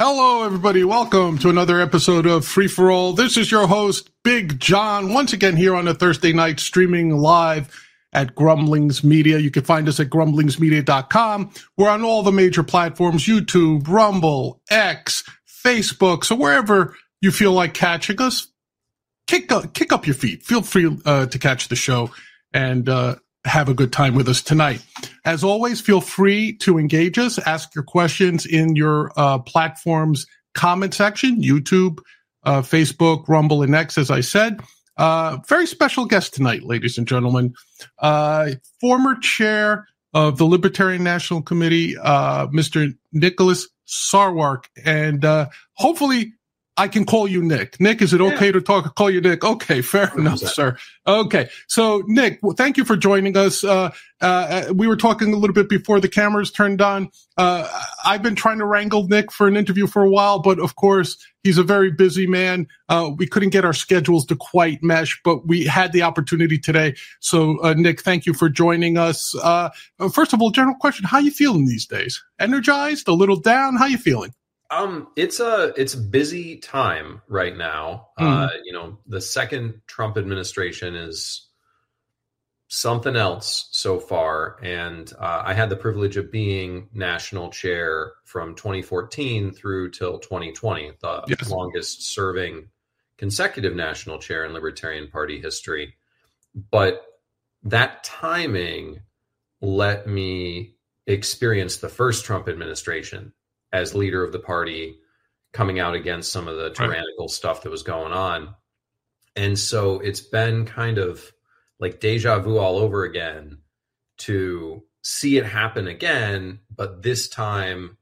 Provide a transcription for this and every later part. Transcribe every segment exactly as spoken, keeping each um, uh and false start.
Hello, everybody. Welcome to another episode of Free for All. This is your host, Big John, once again here on a Thursday night, streaming live at Grumblings Media. You can find us at grumblings media dot com. We're on all the major platforms, YouTube, Rumble, X, Facebook. So wherever you feel like catching us, kick up, kick up your feet. Feel free uh, to catch the show and uh, have a good time with us tonight. As always, feel free to engage us. Ask your questions in your uh, platform's comment section, YouTube, uh, Facebook, Rumble, and X, as I said. Uh, very special guest tonight, ladies and gentlemen. Uh, former chair of the Libertarian National Committee, uh, Mister Nicholas Sarwark. And uh, hopefully I can call you Nick. Nick, is it okay yeah. to talk? Call you Nick? Okay, fair enough, sir. Okay, so Nick, well, thank you for joining us. Uh, uh, we were talking a little bit before the cameras turned on. Uh, I've been trying to wrangle Nick for an interview for a while, but of course, he's a very busy man. Uh, we couldn't get our schedules to quite mesh, but we had the opportunity today. So, uh, Nick, thank you for joining us. Uh, first of all, general question, how you feeling these days? Energized? A little down? How you feeling? Um, it's a it's a busy time right now. Mm. Uh, you know, the second Trump administration is something else so far, and uh, I had the privilege of being national chair from twenty fourteen through till twenty twenty, the yes. longest serving consecutive national chair in Libertarian Party history. But that timing let me experience the first Trump administration as leader of the party, coming out against some of the tyrannical right. stuff that was going on. And so it's been kind of like deja vu all over again to see it happen again, but this time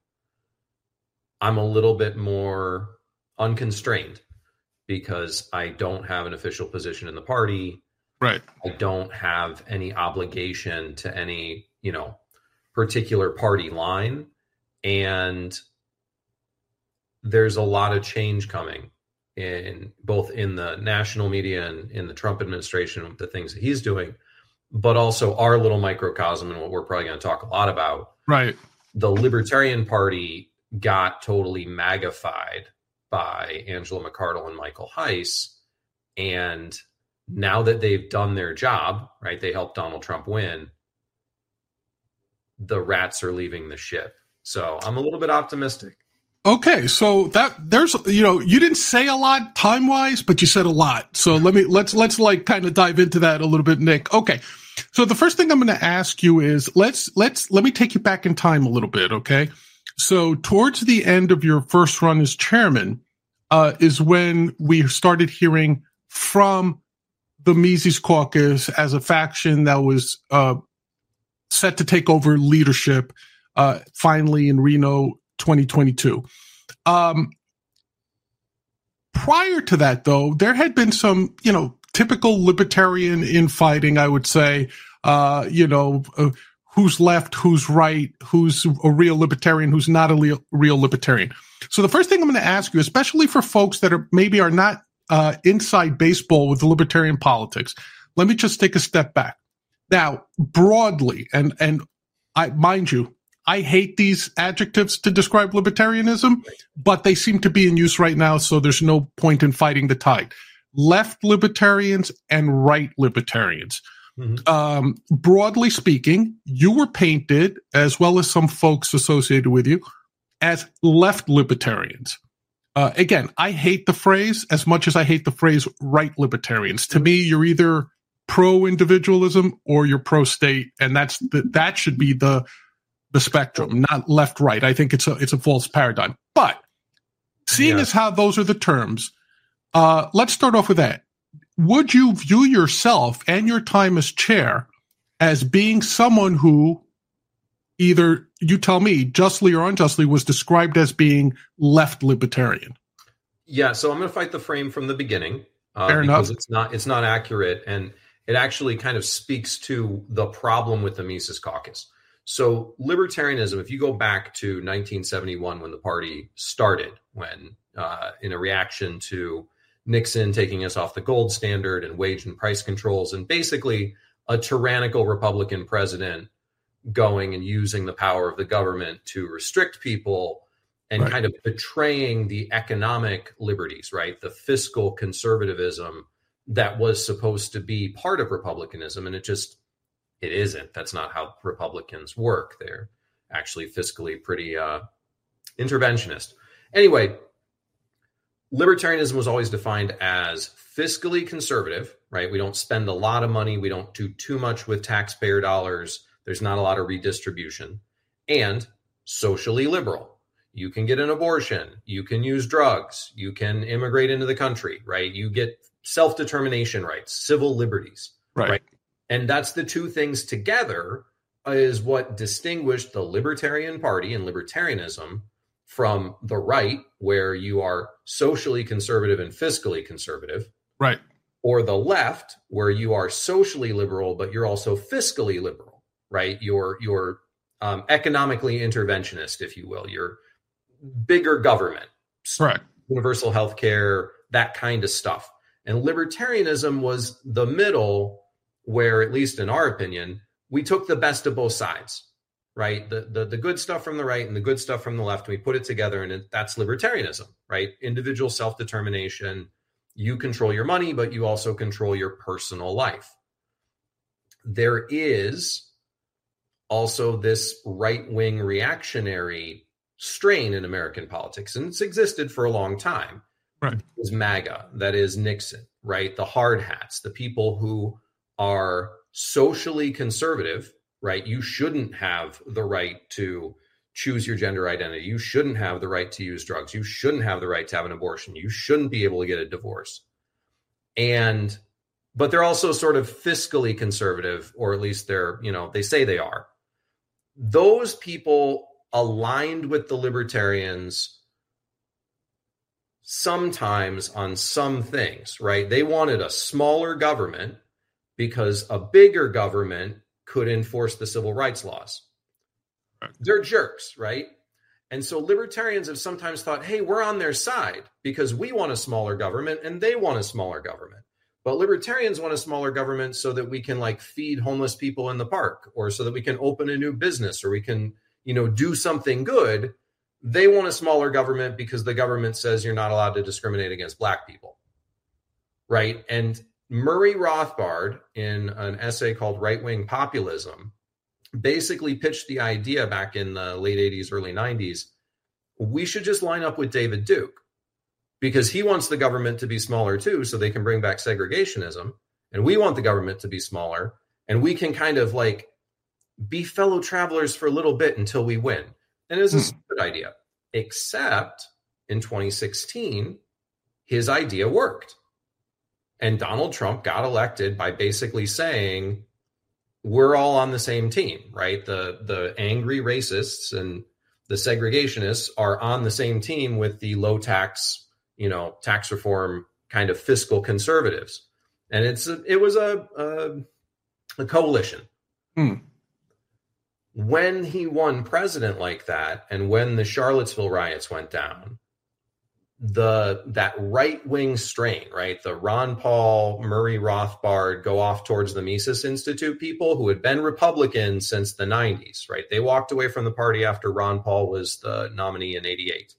I'm a little bit more unconstrained because I don't have an official position in the party. Right. I don't have any obligation to any, you know, particular party line. And there's a lot of change coming in both in the national media and in the Trump administration with the things that he's doing, but also our little microcosm and what we're probably going to talk a lot about. Right. The Libertarian Party got totally magnified by Angela McArdle and Michael Heiss. And now that they've done their job, right, they helped Donald Trump win, the rats are leaving the ship. So I'm a little bit optimistic. Okay, so that there's you know you didn't say a lot time wise, but you said a lot. So let me let's let's like kind of dive into that a little bit, Nick. Okay, so the first thing I'm going to ask you is let's let's let me take you back in time a little bit. Okay, so towards the end of your first run as chairman uh, is when we started hearing from the Mises Caucus as a faction that was uh, set to take over leadership. Uh, finally in Reno twenty twenty-two. Um, prior to that, though, there had been some, you know, typical libertarian infighting, I would say, uh, you know, uh, who's left, who's right, who's a real libertarian, who's not a real, real libertarian. So the first thing I'm going to ask you, especially for folks that are maybe are not uh, inside baseball with the libertarian politics, let me just take a step back. Now, broadly, and, and I, mind you, I hate these adjectives to describe libertarianism, but they seem to be in use right now, so there's no point in fighting the tide. Left libertarians and right libertarians. Mm-hmm. Um, broadly speaking, you were painted, as well as some folks associated with you, as left libertarians. Uh, again, I hate the phrase as much as I hate the phrase right libertarians. To me, you're either pro-individualism or you're pro-state, and that's the, that should be the the spectrum, not left, right. I think it's a, it's a false paradigm, but seeing yeah. as how those are the terms, uh, let's start off with that. Would you view yourself and your time as chair as being someone who either, you tell me, justly or unjustly, was described as being left libertarian? Yeah. So I'm going to fight the frame from the beginning. Uh, Fair because enough. It's not, it's not accurate. And it actually kind of speaks to the problem with the Mises Caucus. So libertarianism, if you go back to nineteen seventy-one, when the party started, when uh, in a reaction to Nixon taking us off the gold standard and wage and price controls, and basically a tyrannical Republican president going and using the power of the government to restrict people and right. kind of betraying the economic liberties, right? The fiscal conservatism that was supposed to be part of republicanism. And it just, it isn't. That's not how Republicans work. They're actually fiscally pretty uh, interventionist. Anyway, libertarianism was always defined as fiscally conservative, right? We don't spend a lot of money. We don't do too much with taxpayer dollars. There's not a lot of redistribution. And socially liberal. You can get an abortion. You can use drugs. You can immigrate into the country, right? You get self-determination rights, civil liberties, right? right? And that's the two things together is what distinguished the Libertarian Party and libertarianism from the right, where you are socially conservative and fiscally conservative, right? Or the left, where you are socially liberal, but you're also fiscally liberal, right? You're you're um, economically interventionist, if you will. You're bigger government, correct? Universal health care, that kind of stuff. And libertarianism was the middle, where, at least in our opinion, we took the best of both sides, right? The the, the good stuff from the right and the good stuff from the left, and we put it together, and it, that's libertarianism, right? Individual self-determination. You control your money, but you also control your personal life. There is also this right-wing reactionary strain in American politics, and it's existed for a long time. Right. It was MAGA, that is Nixon, right? The hard hats, the people who are socially conservative, right? You shouldn't have the right to choose your gender identity. You shouldn't have the right to use drugs. You shouldn't have the right to have an abortion. You shouldn't be able to get a divorce. And, but they're also sort of fiscally conservative, or at least they're, you know, they say they are. Those people aligned with the libertarians sometimes on some things, right? They wanted a smaller government because a bigger government could enforce the civil rights laws. They're jerks, right? And so libertarians have sometimes thought, hey, we're on their side because we want a smaller government and they want a smaller government. But libertarians want a smaller government so that we can like feed homeless people in the park, or so that we can open a new business, or we can, you know, do something good. They want a smaller government because the government says you're not allowed to discriminate against black people, right? And Murray Rothbard, in an essay called Right-Wing Populism, basically pitched the idea back in the late eighties, early nineties, we should just line up with David Duke, because he wants the government to be smaller too, so they can bring back segregationism. And we want the government to be smaller, and we can kind of like be fellow travelers for a little bit until we win. And it was a hmm. stupid idea, except in twenty sixteen, his idea worked. And Donald Trump got elected by basically saying, we're all on the same team, right? The the angry racists and the segregationists are on the same team with the low tax, you know, tax reform kind of fiscal conservatives. And it's a, it was a, a, a coalition. Hmm. When he won president like that, and when the Charlottesville riots went down, the that right-wing strain, right? The Ron Paul, Murray Rothbard go off towards the Mises Institute people who had been Republican since the nineties, right? They walked away from the party after Ron Paul was the nominee in eighty-eight.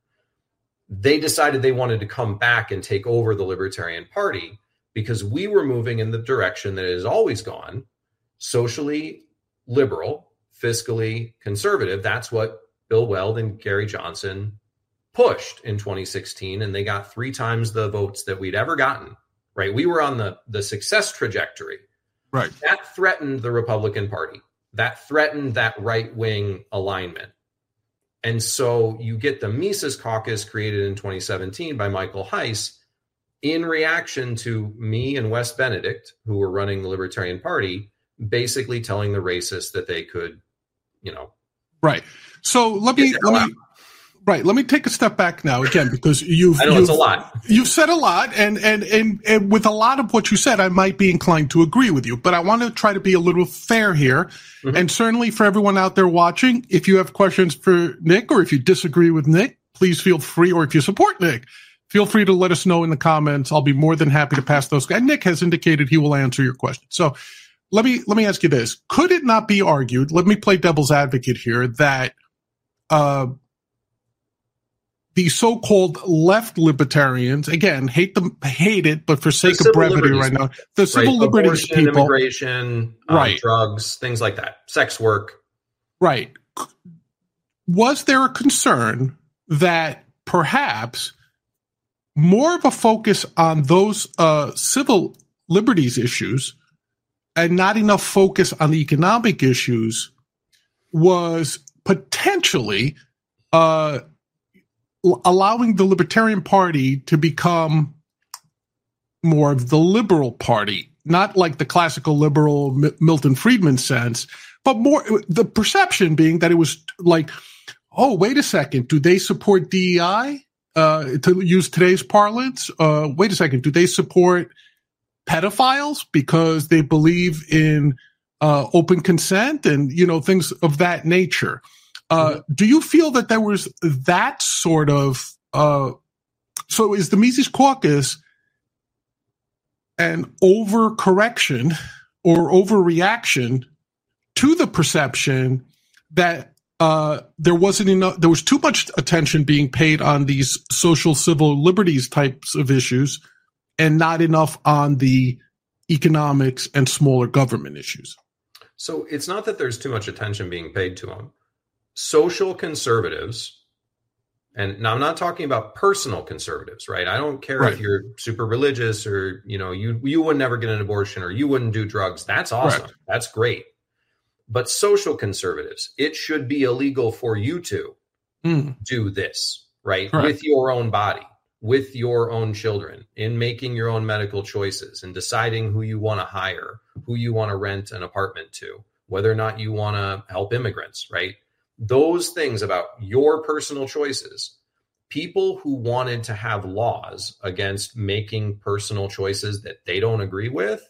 They decided they wanted to come back and take over the Libertarian Party because we were moving in the direction that it has always gone, socially liberal, fiscally conservative. That's what Bill Weld and Gary Johnson pushed in twenty sixteen, and they got three times the votes that we'd ever gotten, right? We were on the, the success trajectory. Right. That threatened the Republican Party. That threatened that right-wing alignment. And so you get the Mises Caucus created in twenty seventeen by Michael Heiss in reaction to me and Wes Benedict, who were running the Libertarian Party, basically telling the racists that they could, you know. Right. So let me, let me, right. Let me take a step back now again, because you've, I know you've, it's a lot. You've said a lot, and, and, and, and with a lot of what you said, I might be inclined to agree with you, but I want to try to be a little fair here. Mm-hmm. And certainly for everyone out there watching, if you have questions for Nick, or if you disagree with Nick, please feel free, or if you support Nick, feel free to let us know in the comments. I'll be more than happy to pass those. And Nick has indicated he will answer your question. So let me, let me ask you this. Could it not be argued, let me play devil's advocate here, that, uh, the so-called left libertarians, again, hate them, hate it, but for sake The of brevity civil right liberties now, the civil right? liberties Abortion, people, immigration, um, Right. drugs, things like that, sex work. right? Was there a concern that perhaps more of a focus on those uh, civil liberties issues and not enough focus on the economic issues was potentially uh, allowing the Libertarian Party to become more of the liberal party, not like the classical liberal M- Milton Friedman sense, but more the perception being that it was like, oh, wait a second, do they support D E I? Uh, to use today's parlance, uh, wait a second, do they support pedophiles because they believe in uh, open consent and, you know, things of that nature? Uh, mm-hmm. Do you feel that there was that sort of, uh, so is the Mises Caucus an overcorrection or overreaction to the perception that uh, there wasn't enough, there was too much attention being paid on these social civil liberties types of issues and not enough on the economics and smaller government issues? So it's not that there's too much attention being paid to them. Social conservatives, and now I'm not talking about personal conservatives, right? I don't care Right. if you're super religious or, you know, you you would never get an abortion or you wouldn't do drugs. That's awesome. Right. That's great. But social conservatives, it should be illegal for you to Mm. do this, right? Correct. With your own body, with your own children, in making your own medical choices and deciding who you want to hire, who you want to rent an apartment to, whether or not you want to help immigrants, right? Those things about your personal choices, people who wanted to have laws against making personal choices that they don't agree with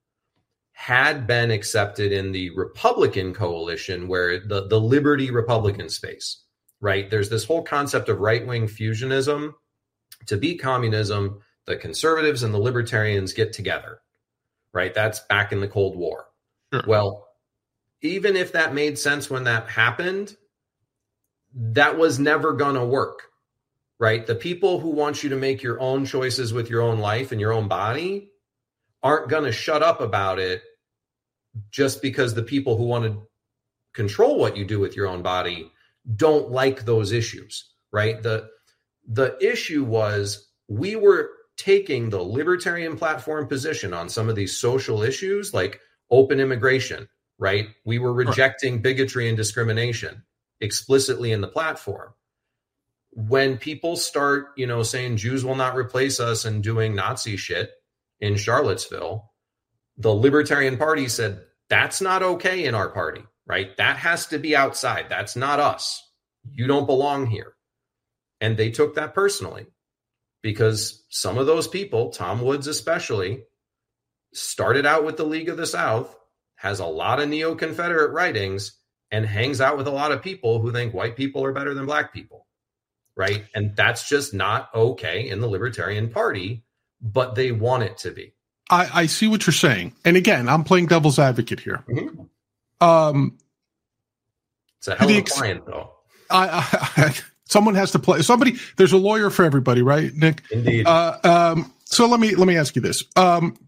had been accepted in the Republican coalition, where the, the liberty Republican space, right? There's this whole concept of right-wing fusionism. To beat communism, the conservatives and the libertarians get together, right? That's back in the Cold War. Sure. Well, even if that made sense when that happened, that was never going to work, right? The people who want you to make your own choices with your own life and your own body aren't going to shut up about it just because the people who want to control what you do with your own body don't like those issues, right? The the issue was we were taking the libertarian platform position on some of these social issues like open immigration, right? We were rejecting bigotry and discrimination explicitly in the platform. When people start, you know, saying Jews will not replace us and doing Nazi shit in Charlottesville, the Libertarian Party said, that's not okay in our party, right? That has to be outside. That's not us. You don't belong here. And they took that personally because some of those people, Tom Woods especially, started out with the League of the South, has a lot of neo-Confederate writings, and hangs out with a lot of people who think white people are better than black people, right? And that's just not okay in the Libertarian Party, but they want it to be. I, I see what you're saying. And again, I'm playing devil's advocate here. Mm-hmm. Um, it's a hell of a ex- client, though. I, I, someone has to play. Somebody, there's a lawyer for everybody, right, Nick? Indeed. Uh, um, so let me let me ask you this: um,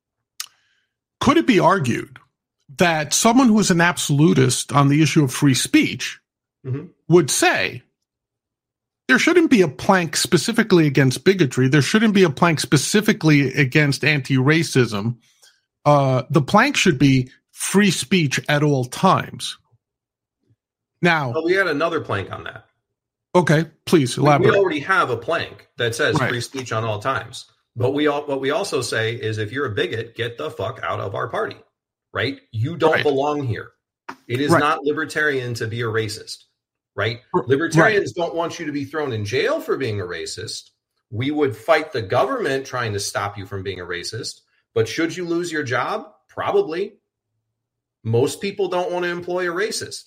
could it be argued that someone who is an absolutist on the issue of free speech mm-hmm. would say there shouldn't be a plank specifically against bigotry, there shouldn't be a plank specifically against anti-racism? Uh, the plank should be free speech at all times. Now, well, we had another plank on that. Okay, please elaborate. We already have a plank that says right. free speech on all times. But we all, what we also say is if you're a bigot, get the fuck out of our party, right? You don't right. belong here. It is right. not libertarian to be a racist, right? Libertarians right. don't want you to be thrown in jail for being a racist. We would fight the government trying to stop you from being a racist. But should you lose your job? Probably. Most people don't want to employ a racist.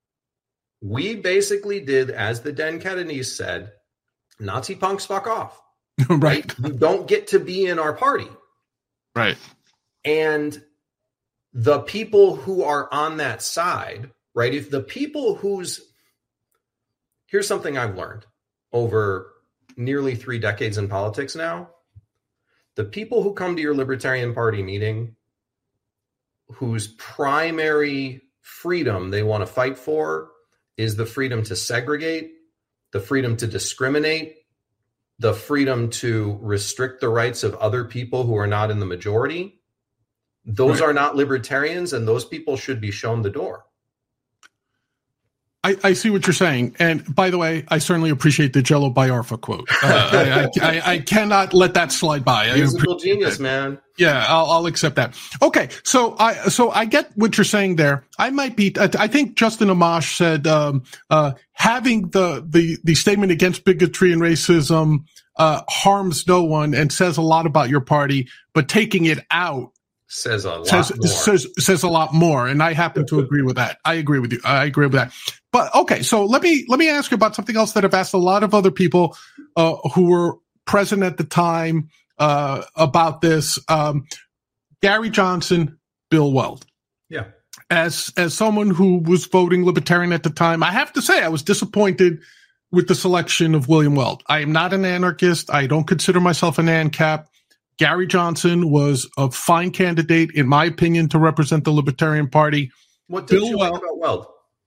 We basically did, as the Den Kennedys said, Nazi punks fuck off. right. right. You don't get to be in our party. Right. And the people who are on that side, right? If the people who's, here's something I've learned. over nearly three decades in politics now, the people who come to your Libertarian Party meeting, whose primary freedom they want to fight for is the freedom to segregate, the freedom to discriminate, the freedom to restrict the rights of other people who are not in the majority, those right. are not libertarians, and those people should be shown the door. I, I see what you're saying. And by the way, I certainly appreciate the Jello Biafra quote. Uh, I, I, I cannot let that slide by. Musical genius, man. Yeah, I'll, I'll accept that. Okay, so I so I get what you're saying there. I might be. I think Justin Amash said um, uh, having the, the the statement against bigotry and racism uh, harms no one and says a lot about your party, but taking it out says a lot says, more. Says, says a lot more, and I happen to agree with that. I agree with you. I agree with that. But okay, so let me let me ask you about something else that I've asked a lot of other people uh, who were present at the time uh, about this. Um, Gary Johnson, Bill Weld. Yeah. As as someone who was voting Libertarian at the time, I have to say I was disappointed with the selection of William Weld. I am not an anarchist. I don't consider myself an ANCAP. Gary Johnson was a fine candidate, in my opinion, to represent the Libertarian Party. What did Bill you Weld, like about Weld?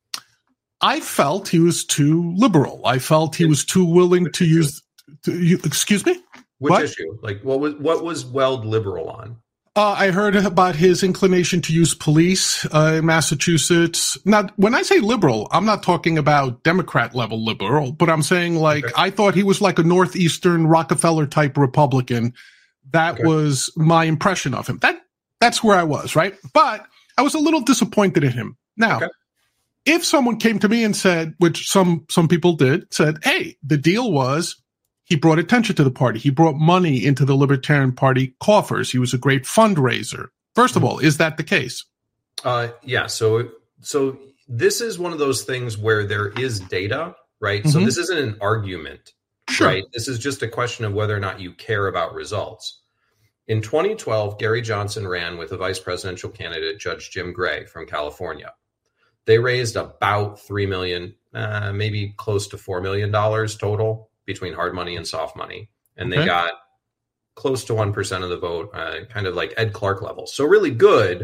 I felt he was too liberal. I felt he was too willing to use. To, you, excuse me. Which what? issue? Like, what was what was Weld liberal on? Uh, I heard about his inclination to use police uh, in Massachusetts. Now, when I say liberal, I'm not talking about Democrat level liberal, but I'm saying like okay. I thought he was like a Northeastern Rockefeller type Republican. That okay. was my impression of him. That that's where I was, right? But I was a little disappointed in him. Now, okay. if someone came to me and said, which some some people did, said, hey, the deal was he brought attention to the party. He brought money into the Libertarian Party coffers. He was a great fundraiser. First of mm-hmm. all, is that the case? Uh, yeah. So so this is one of those things where there is data, right? Mm-hmm. So this isn't an argument. Sure. Right. This is just a question of whether or not you care about results. In twenty twelve, Gary Johnson ran with a vice presidential candidate, Judge Jim Gray from California. They raised about three million dollars, uh, maybe close to four million dollars total between hard money and soft money. And they okay. got close to one percent of the vote, uh, kind of like Ed Clark level. So really good.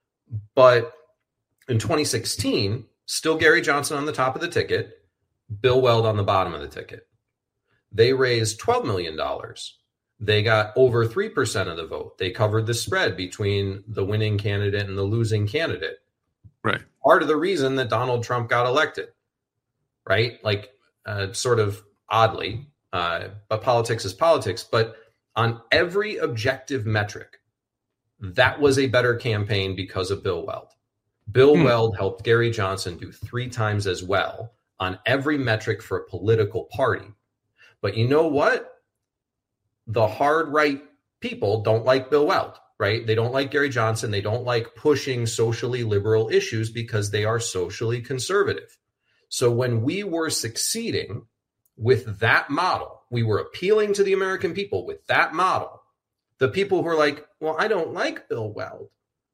But in twenty sixteen, still Gary Johnson on the top of the ticket, Bill Weld on the bottom of the ticket. They raised twelve million dollars. They got over three percent of the vote. They covered the spread between the winning candidate and the losing candidate. Right. Part of the reason that Donald Trump got elected, right? Like uh, sort of oddly, uh, but politics is politics. But on every objective metric, that was a better campaign because of Bill Weld. Bill hmm. Weld helped Gary Johnson do three times as well on every metric for a political party. But you know what? The hard right people don't like Bill Weld, right? They don't like Gary Johnson. They don't like pushing socially liberal issues because they are socially conservative. So when we were succeeding with that model, we were appealing to the American people with that model. The people who are like, well, I don't like Bill Weld,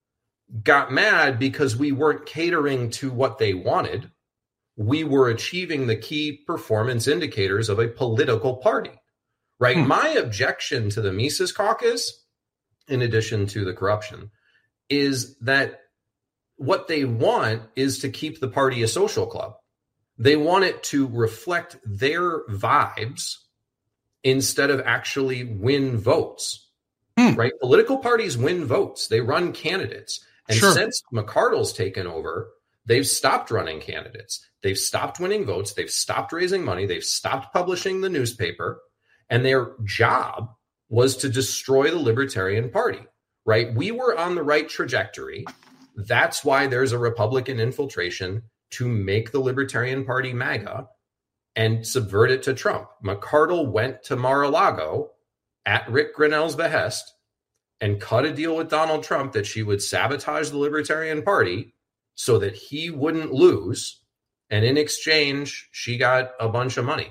got mad because we weren't catering to what they wanted. We were achieving the key performance indicators of a political party, right? Hmm. My objection to the Mises Caucus, in addition to the corruption, is that what they want is to keep the party a social club. They want it to reflect their vibes instead of actually win votes, hmm. right? Political parties win votes. They run candidates. And sure. since McArdle's taken over, they've stopped running candidates. They've stopped winning votes. They've stopped raising money. They've stopped publishing the newspaper. And their job was to destroy the Libertarian Party, right? We were on the right trajectory. That's why there's a Republican infiltration to make the Libertarian Party MAGA and subvert it to Trump. McArdle went to Mar-a-Lago at Rick Grinnell's behest and cut a deal with Donald Trump that she would sabotage the Libertarian Party so that he wouldn't lose. And in exchange, she got a bunch of money.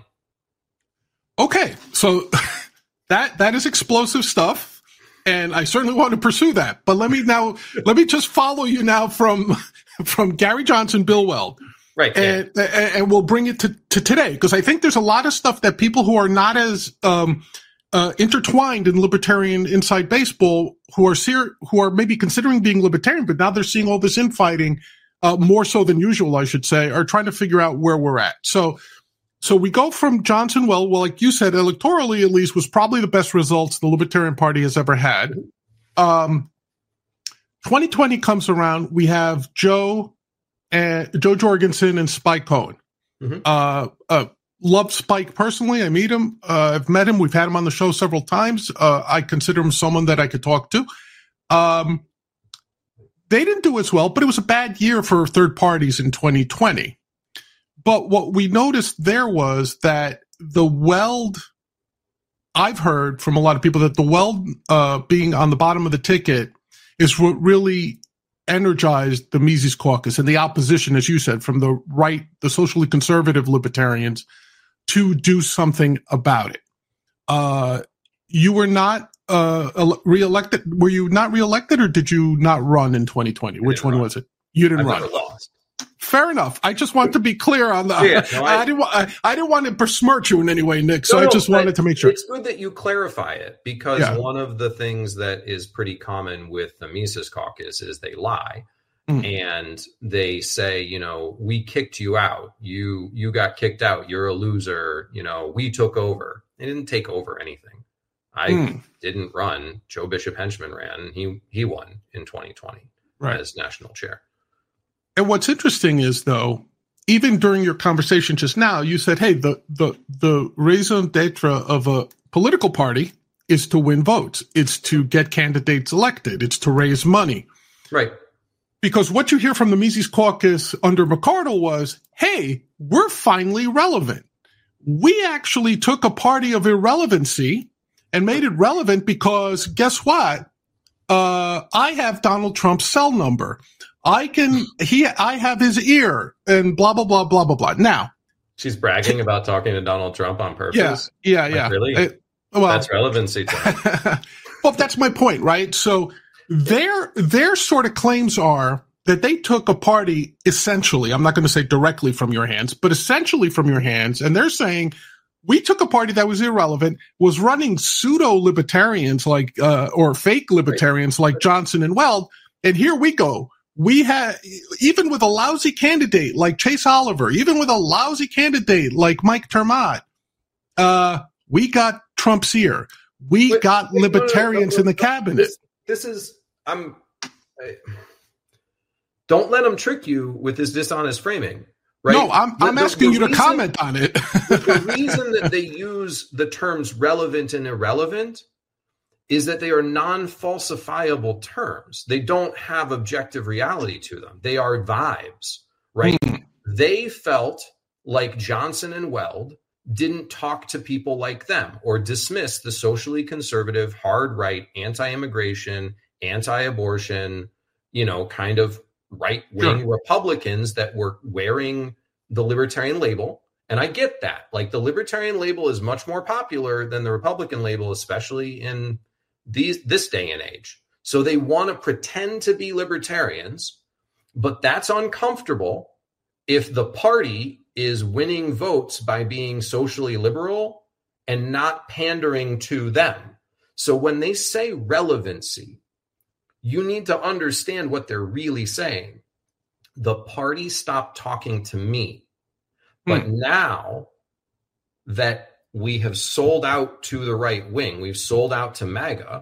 Okay, so that that is explosive stuff, and I certainly want to pursue that. But let me now let me just follow you now from from Gary Johnson, Bill Weld. Right. And, yeah. and, and we'll bring it to, to today, because I think there's a lot of stuff that people who are not as um, uh, intertwined in libertarian inside baseball, who are ser- who are maybe considering being libertarian, but now they're seeing all this infighting, uh, more so than usual, I should say, are trying to figure out where we're at. So, so we go from Johnson. Well, well, like you said, electorally at least was probably the best results the Libertarian Party has ever had. Um, twenty twenty comes around. We have Joe. And Joe Jorgensen and Spike Cohen. Mm-hmm. Uh, uh, love Spike personally. I meet him. Uh, I've met him. We've had him on the show several times. Uh, I consider him someone that I could talk to. Um, they didn't do as well, but it was a bad year for third parties in twenty twenty. But what we noticed there was that the Weld, I've heard from a lot of people that the Weld uh, being on the bottom of the ticket is what really energized the Mises Caucus and the opposition, as you said, from the right, the socially conservative libertarians, to do something about it. Uh, you were not uh, reelected. Were you not reelected, or did you not run in twenty twenty? Which one run. was it? You didn't I've run. Lost. Fair enough. I just want to be clear on that. Yeah, no, I, I didn't. I, I didn't want to besmirch you in any way, Nick. So no, I just wanted to make sure. It's good that you clarify it, because yeah. one of the things that is pretty common with the Mises Caucus is they lie, mm. and they say, you know, we kicked you out. You you got kicked out. You're a loser. You know, we took over. They didn't take over anything. I mm. didn't run. Joe Bishop Henchman ran. He he won in twenty twenty right. as national chair. And what's interesting is, though, even during your conversation just now, you said, hey, the, the, the raison d'etre of a political party is to win votes. It's to get candidates elected. It's to raise money. Right. Because what you hear from the Mises Caucus under McArdle was, hey, we're finally relevant. We actually took a party of irrelevancy and made it relevant because guess what? Uh, I have Donald Trump's cell number. I can, he, I have his ear, and blah, blah, blah, blah, blah, blah. Now. She's bragging about talking to Donald Trump on purpose. Yeah, yeah, like, yeah. Really? It, well, that's relevancy to him. Well, that's my point, right? So their, their sort of claims are that they took a party essentially, I'm not going to say directly from your hands, but essentially from your hands. And they're saying, we took a party that was irrelevant, was running pseudo-libertarians like, uh, or fake libertarians right. like Johnson and Weld. And here we go. We had, even with a lousy candidate like Chase Oliver, even with a lousy candidate like Mike Termott, uh, we got Trump's ear. We but, got but, libertarians no, no, no, no, in the cabinet. This, this is, I'm, I, don't let them trick you with this dishonest framing, right? No, I'm, the, I'm the, asking the you to reason, comment on it. the reason that they use the terms relevant and irrelevant is that they are non-falsifiable terms. They don't have objective reality to them. They are vibes, right? Mm. They felt like Johnson and Weld didn't talk to people like them or dismiss the socially conservative, hard right, anti-immigration, anti-abortion, you know, kind of right-wing sure. Republicans that were wearing the libertarian label. And I get that. Like, the libertarian label is much more popular than the Republican label, especially in these this day and age. So they want to pretend to be libertarians, but that's uncomfortable if the party is winning votes by being socially liberal and not pandering to them. So when they say relevancy, you need to understand what they're really saying. The party stopped talking to me. But hmm. now that we have sold out to the right wing, we've sold out to MAGA,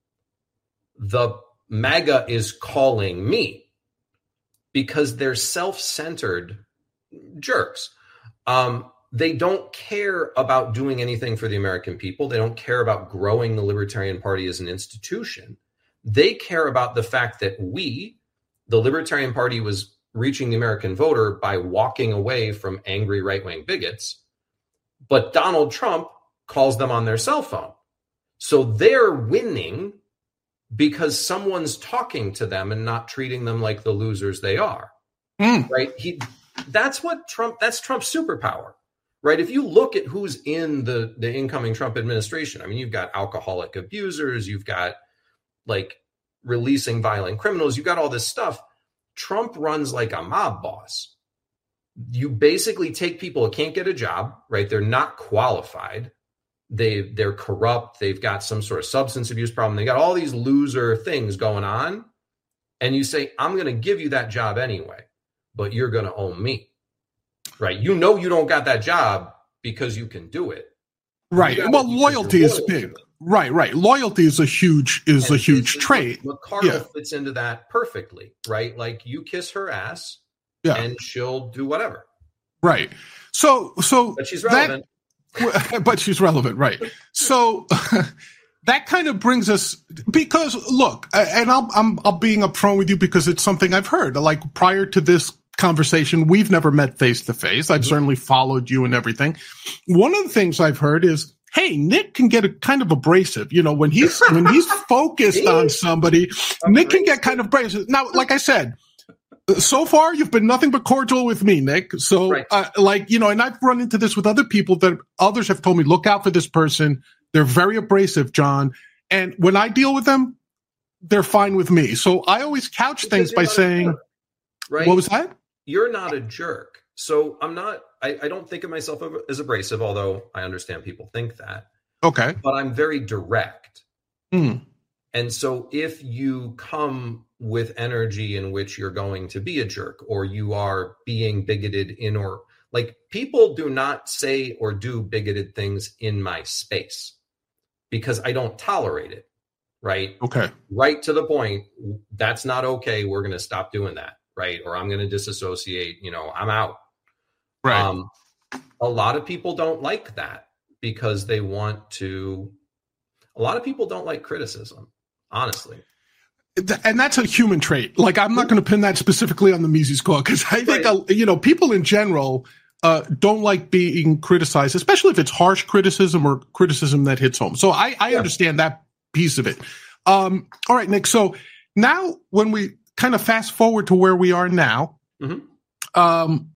the MAGA is calling me because they're self-centered jerks. Um, they don't care about doing anything for the American people. They don't care about growing the Libertarian Party as an institution. They care about the fact that we, the Libertarian Party, was reaching the American voter by walking away from angry right-wing bigots. But Donald Trump calls them on their cell phone. So they're winning because someone's talking to them and not treating them like the losers they are. Mm. Right? He that's what Trump that's Trump's superpower. Right? If you look at who's in the, the incoming Trump administration, I mean, you've got alcoholic abusers, you've got like releasing violent criminals, you've got all this stuff. Trump runs like a mob boss. you basically take people who can't get a job, right? They're not qualified. They, they're corrupt. They've got some sort of substance abuse problem. They got all these loser things going on. And you say, I'm going to give you that job anyway, but you're going to owe me, right? You know, you don't got that job because you can do it. Right. Well, loyalty is big. Right, right. Loyalty is a huge is and a huge trait. McCardle yeah. fits into that perfectly, right? Like you kiss her ass, yeah. and she'll do whatever. Right. So, so but she's relevant. That, but she's relevant, right? So that kind of brings us because look, and I'm I'm I'm being upfront with you because it's something I've heard. Like prior to this conversation, we've never met face to face. I've mm-hmm. certainly followed you and everything. One of the things I've heard is, hey, Nick can get a kind of abrasive. You know, when he's when he's focused on somebody, abrasive. Nick can get kind of abrasive. Now, like I said, so far you've been nothing but cordial with me, Nick. So, right. uh, like you know, and I've run into this with other people that others have told me, look out for this person. They're very abrasive, John. And when I deal with them, they're fine with me. So I always couch because things by saying, right? What was that? You're not a jerk. So I'm not, I, I don't think of myself as abrasive, although I understand people think that. Okay. But I'm very direct. Mm. And so if you come with energy in which you're going to be a jerk or you are being bigoted in or like people do not say or do bigoted things in my space because I don't tolerate it. Right. Okay. Right to the point. That's not okay. We're going to stop doing that. Right. Or I'm going to disassociate, you know, I'm out. Right. Um, a lot of people don't like that because they want to, a lot of people don't like criticism, honestly. And that's a human trait. Like, I'm not going to pin that specifically on the Mises score because I think, right. uh, you know, people in general uh, don't like being criticized, especially if it's harsh criticism or criticism that hits home. So I, I yeah. understand that piece of it. Um, all right, Nick. So now when we kind of fast forward to where we are now, mm-hmm. um,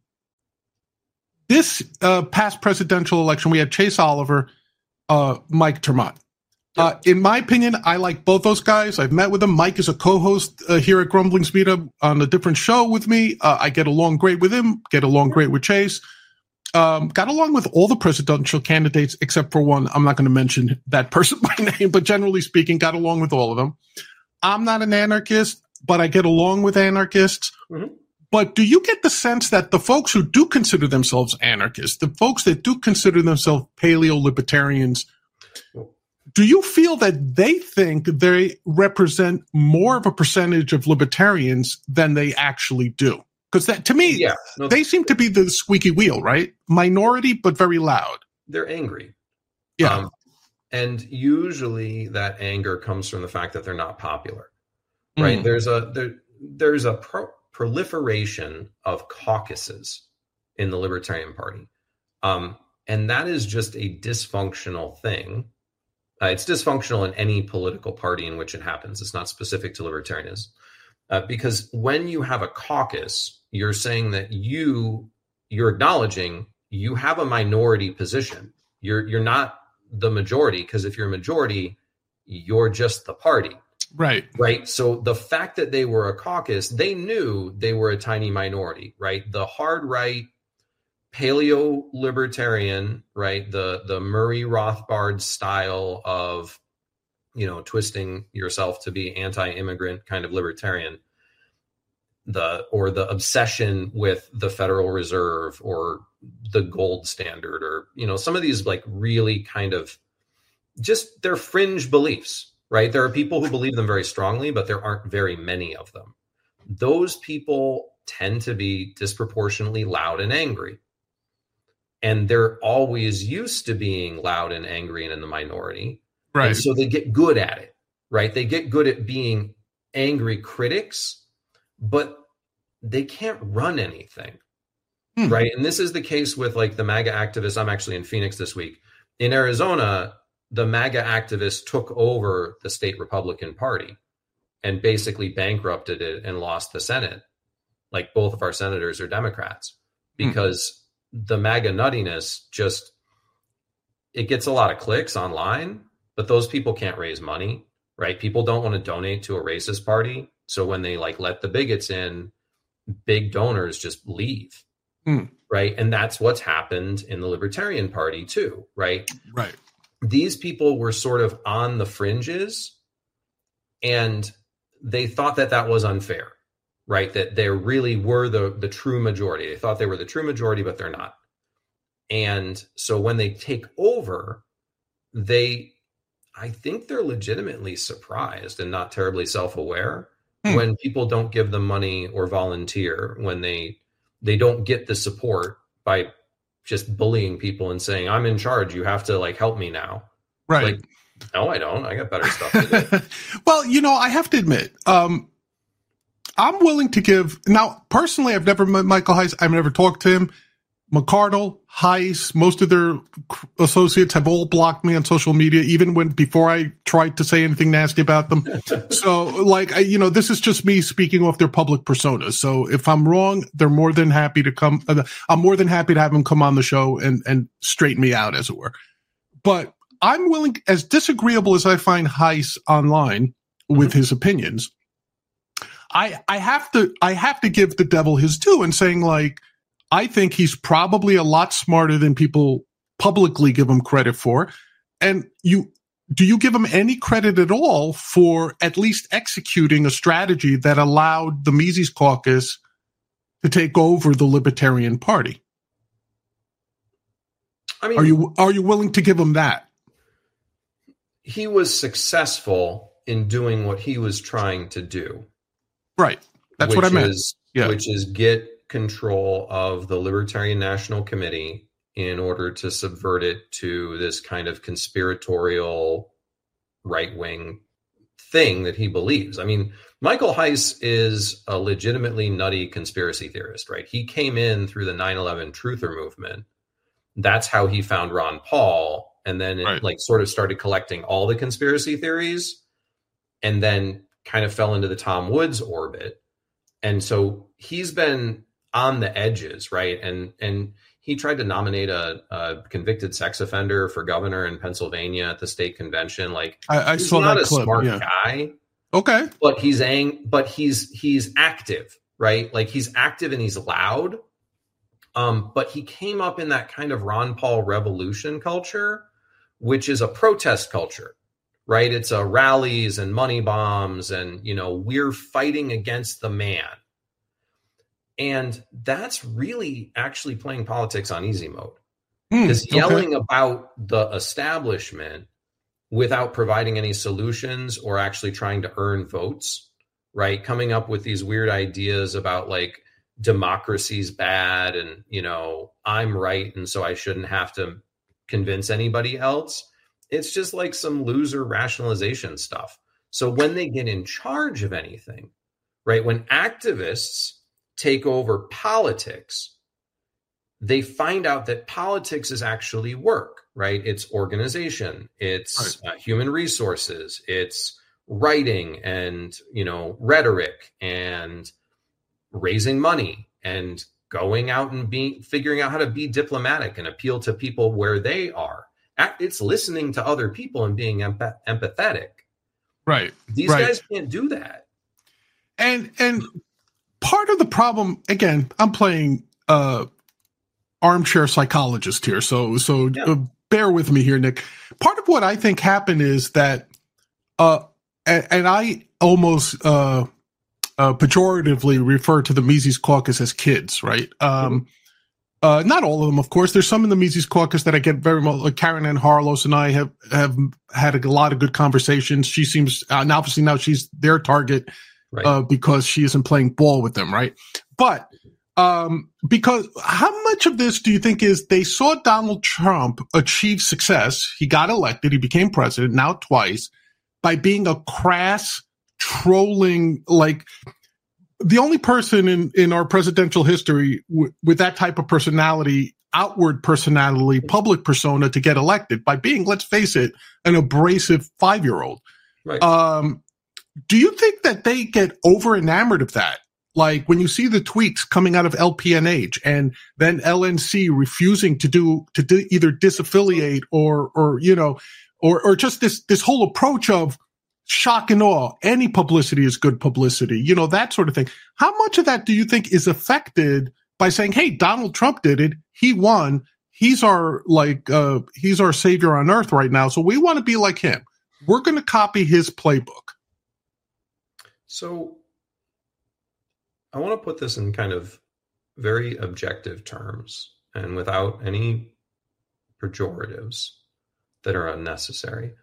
this uh, past presidential election, we had Chase Oliver, uh, Mike Termott. Yep. Uh, in my opinion, I like both those guys. I've met with them. Mike is a co-host uh, here at Grumblings Media on a different show with me. Uh, I get along great with him, get along great with Chase. Um, got along with all the presidential candidates except for one. I'm not going to mention that person by name, but generally speaking, got along with all of them. I'm not an anarchist, but I get along with anarchists. Mm-hmm. But do you get the sense that the folks who do consider themselves anarchists, the folks that do consider themselves paleo-libertarians, do you feel that they think they represent more of a percentage of libertarians than they actually do? Because that, to me, yeah, no, they seem to be the squeaky wheel, right? Minority, but very loud. They're angry. Yeah. Um, and usually that anger comes from the fact that they're not popular, right? Mm. There's a, there, there's a pro- proliferation of caucuses in the Libertarian Party. Um, and that is just a dysfunctional thing. Uh, it's dysfunctional in any political party in which it happens. It's not specific to libertarianism. Uh, because when you have a caucus, you're saying that you, you're acknowledging you have a minority position. You're you're not the majority, because if you're a majority, you're just the party. Right. Right. So the fact that they were a caucus, they knew they were a tiny minority, right? The hard right, paleo libertarian, right? The the Murray Rothbard style of, you know, twisting yourself to be anti-immigrant kind of libertarian, the or the obsession with the Federal Reserve or the gold standard, or, you know, some of these like really kind of just their fringe beliefs, right? There are people who believe them very strongly, but there aren't very many of them. Those people tend to be disproportionately loud and angry. And they're always used to being loud and angry and in the minority. Right. And so they get good at it, right? They get good at being angry critics, but they can't run anything, hmm. right? And this is the case with like the MAGA activists. I'm actually in Phoenix this week. In Arizona, the MAGA activists took over the state Republican Party and basically bankrupted it and lost the Senate. Like both of our senators are Democrats because hmm. the MAGA nuttiness just, it gets a lot of clicks online, but those people can't raise money, right? People don't want to donate to a racist party. So when they like let the bigots in, big donors just leave. Mm. Right. And that's what's happened in the Libertarian Party, too. Right. Right. These people were sort of on the fringes, and they thought that that was unfair. Right. That they really were the, the true majority. They thought they were the true majority, but they're not. And so when they take over, they, I think they're legitimately surprised and not terribly self-aware hmm. when people don't give them money or volunteer, when they they don't get the support by just bullying people and saying, I'm in charge, you have to like help me now. Right. Like, no, I don't. I got better stuff to do. Well, you know, I have to admit, um, I'm willing to give. Now, personally, I've never met Michael Heiss. I've never talked to him. McArdle, Heiss, most of their associates have all blocked me on social media, even when before I tried to say anything nasty about them. So, like, I, you know, this is just me speaking off their public personas. So, if I'm wrong, they're more than happy to come. Uh, I'm more than happy to have them come on the show and and straighten me out, as it were. But I'm willing, as disagreeable as I find Heiss online with mm-hmm. his opinions, I I have to I have to give the devil his due in saying, like, I think he's probably a lot smarter than people publicly give him credit for. And you, do you give him any credit at all for at least executing a strategy that allowed the Mises Caucus to take over the Libertarian Party? I mean, are you, are you willing to give him that? He was successful in doing what he was trying to do. Right. That's what I meant. Is, yeah. Which is get control of the Libertarian National Committee in order to subvert it to this kind of conspiratorial right-wing thing that he believes. I mean, Michael Heiss is a legitimately nutty conspiracy theorist, right? He came in through the nine eleven truther movement. That's how he found Ron Paul, and then it right. like sort of started collecting all the conspiracy theories, and then kind of fell into the Tom Woods orbit. And so he's been on the edges, right? And and he tried to nominate a, a convicted sex offender for governor in Pennsylvania at the state convention. Like, I, I he's saw not that a clip, smart yeah. guy. Okay, but he's ang- but he's he's active, right? Like, he's active and he's loud. Um, but he came up in that kind of Ron Paul revolution culture, which is a protest culture, right? It's a rallies and money bombs, and you know, we're fighting against the man. And that's really actually playing politics on easy mode, because mm, yelling okay. about the establishment without providing any solutions or actually trying to earn votes, right? Coming up with these weird ideas about like democracy's bad and, you know, I'm right, and so I shouldn't have to convince anybody else. It's just like some loser rationalization stuff. So when they get in charge of anything, right, when activists take over politics, they find out that politics is actually work, right? It's organization, it's right. uh, human resources, it's writing and, you know, rhetoric and raising money and going out and being, figuring out how to be diplomatic and appeal to people where they are. It's listening to other people and being empath- empathetic. Right. These right. guys can't do that. And, and, part of the problem, again, I'm playing uh, armchair psychologist here, so so yeah. uh, bear with me here, Nick. Part of what I think happened is that, uh, and, and I almost uh, uh, pejoratively refer to the Mises Caucus as kids, right? Um, mm-hmm. uh, not all of them, of course. There's some in the Mises Caucus that I get very much. Like Karen Ann Harlos and I have have had a lot of good conversations. She seems, uh, and obviously now she's their target. Right. Uh, because she isn't playing ball with them, right? But um, because how much of this do you think is they saw Donald Trump achieve success? He got elected, he became president, now twice, by being a crass, trolling, like the only person in, in our presidential history w- with that type of personality, outward personality, public persona to get elected by being, let's face it, an abrasive five-year-old. Right. Um, Do you think that they get over enamored of that? Like when you see the tweets coming out of L P N H and then L N C refusing to do, to do either disaffiliate or, or, you know, or, or just this, this whole approach of shock and awe. Any publicity is good publicity, you know, that sort of thing. How much of that do you think is affected by saying, hey, Donald Trump did it. He won. He's our like uh, he's our savior on earth right now. So we want to be like him. We're going to copy his playbook. So I want to put this in kind of very objective terms and without any pejoratives that are unnecessary.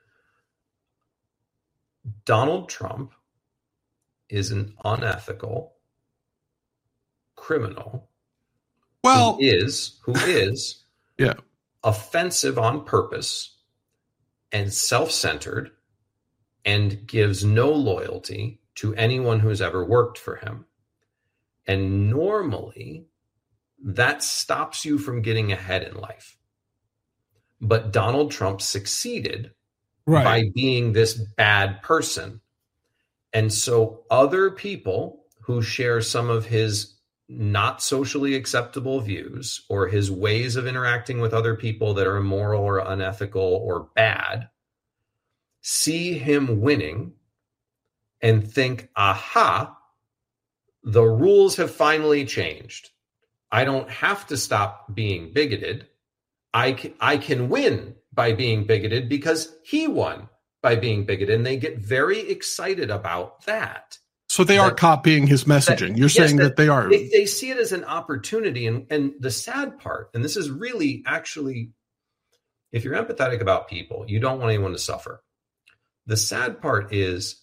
Donald Trump is an unethical criminal. Well, who is who is yeah. offensive on purpose and self-centered and gives no loyalty to anyone who's ever worked for him. And normally that stops you from getting ahead in life. But Donald Trump succeeded right. by being this bad person. And so other people who share some of his not socially acceptable views or his ways of interacting with other people that are immoral or unethical or bad see him winning and think, aha, the rules have finally changed. I don't have to stop being bigoted. I can, I can win by being bigoted because he won by being bigoted. And they get very excited about that. So they that, are copying his messaging. That, You're yes, saying that, that they are. They, they see it as an opportunity. And, and the sad part, and this is really actually, if you're empathetic about people, you don't want anyone to suffer. The sad part is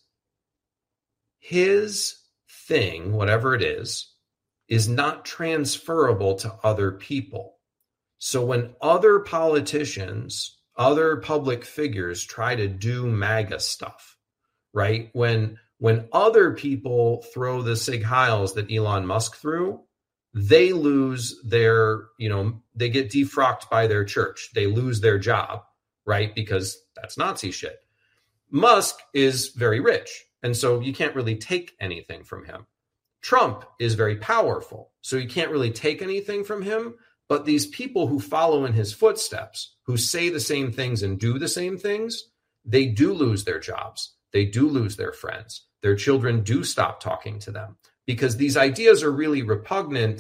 his thing, whatever it is, is not transferable to other people. So when other politicians, other public figures try to do MAGA stuff, right? When when other people throw the Sig Heils that Elon Musk threw, they lose their, you know, they get defrocked by their church. They lose their job, right? Because that's Nazi shit. Musk is very rich, and so you can't really take anything from him. Trump is very powerful, so you can't really take anything from him. But these people who follow in his footsteps, who say the same things and do the same things, they do lose their jobs. They do lose their friends. Their children do stop talking to them because these ideas are really repugnant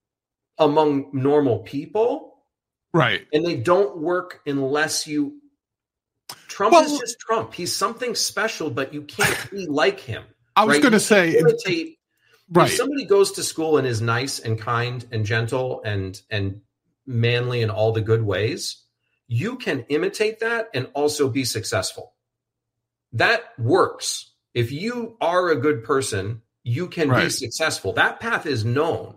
among normal people. Right. And they don't work unless you... Trump well, is just Trump. He's something special, but you can't be like him. I was right? going to say... Imitate, right. If somebody goes to school and is nice and kind and gentle and, and manly in all the good ways, you can imitate that and also be successful. That works. If you are a good person, you can right. be successful. That path is known.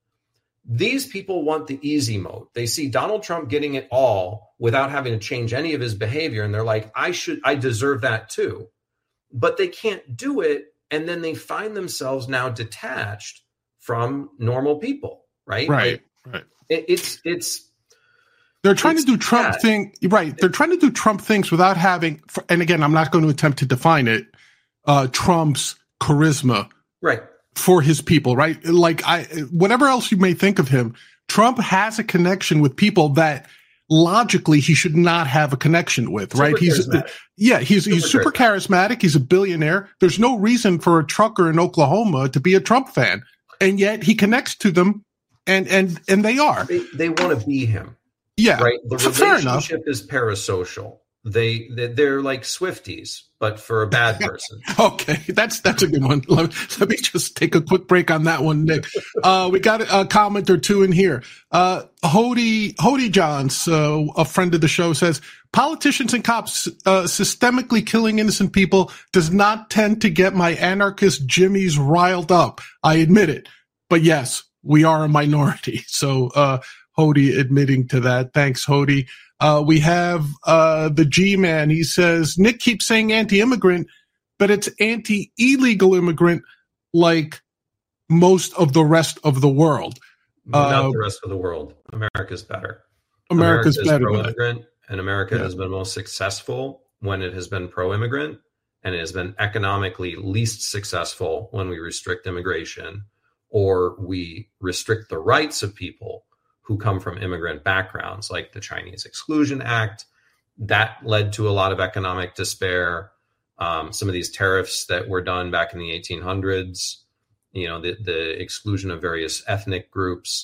These people want the easy mode. They see Donald Trump getting it all without having to change any of his behavior. And they're like, I should, I deserve that too. But they can't do it. And then they find themselves now detached from normal people. Right. Right. Like, right. It, it's, it's, They're trying it's to do Trump bad. thing. Right. They're trying to do Trump things without having, and again, I'm not going to attempt to define it, uh, Trump's charisma. Right. For his people, right? Like I, whatever else you may think of him, Trump has a connection with people that logically he should not have a connection with, super right? He's, yeah, he's, super he's super charismatic. charismatic. He's a billionaire. There's no reason for a trucker in Oklahoma to be a Trump fan. And yet he connects to them and, and, and they are. They, they want to be him. Yeah. Right. The Fair relationship enough. is parasocial. They, they they're like Swifties, but for a bad person. Okay, that's that's a good one. Let, let me just take a quick break on that one, Nick. Uh, we got a comment or two in here. Uh, Hody Hody Johns, uh, a friend of the show, says politicians and cops uh, systemically killing innocent people does not tend to get my anarchist Jimmys riled up. I admit it, but yes, we are a minority. So uh, Hody admitting to that. Thanks, Hody. Uh, we have, uh, the G-Man. He says, Nick keeps saying anti-immigrant, but it's anti-illegal immigrant like most of the rest of the world. Not uh, the rest of the world. America's better. America's America better. Pro-immigrant, and America yeah. has been most successful when it has been pro-immigrant, and it has been economically least successful when we restrict immigration or we restrict the rights of people who come from immigrant backgrounds, like the Chinese Exclusion Act. That led to a lot of economic despair. Um, some of these tariffs that were done back in the eighteen hundreds, you know, the, the exclusion of various ethnic groups,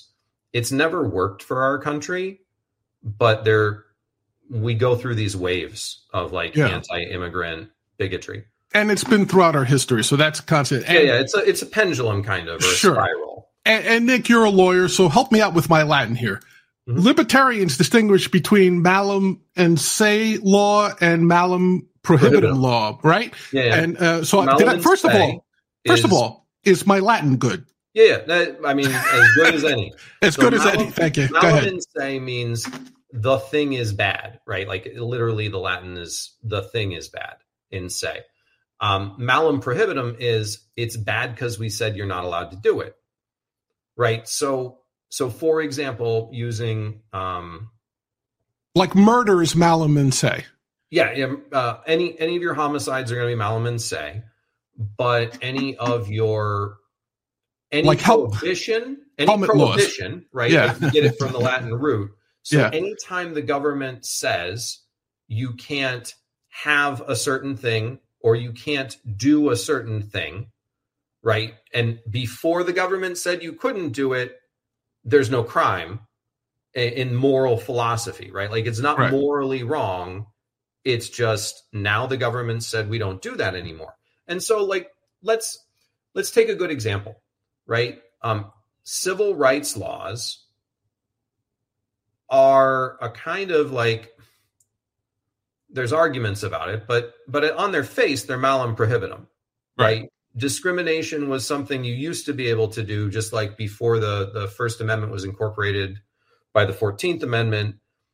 it's never worked for our country, but there we go through these waves of like yeah. anti-immigrant bigotry. And it's been throughout our history, so that's constant. And, yeah, yeah, it's a it's a pendulum kind of, or a sure. spiral. And, and Nick, you're a lawyer, so help me out with my Latin here. Mm-hmm. Libertarians distinguish between malum in se law and malum prohibitum Prohibitum. law, right? Yeah. yeah. And uh, so, did I, first of all, first is, of all, is my Latin good? Yeah, yeah. That, I mean, as good as any. as so good malum, as any. Thank you. Go ahead. Malum in se means the thing is bad, right? Like literally, the Latin is the thing is bad in se. Um, malum prohibitum is it's bad because we said you're not allowed to do it, right? So, so for example, using um, like murder is malum in se. Yeah, yeah. Uh, any any of your homicides are going to be malum in se, but any of your any like prohibition, any prohibition, laws. right? Yeah. Like you get it from the Latin root. So yeah. anytime the government says you can't have a certain thing or you can't do a certain thing, right? And before the government said you couldn't do it, there's no crime in moral philosophy, right? Like it's not right. morally wrong. It's just now the government said we don't do that anymore. And so like, let's, let's take a good example, right? Um, civil rights laws are a kind of like, there's arguments about it, but, but on their face, they're malum prohibitum, right? right? Discrimination was something you used to be able to do just like before the, the First Amendment was incorporated by the fourteenth Amendment.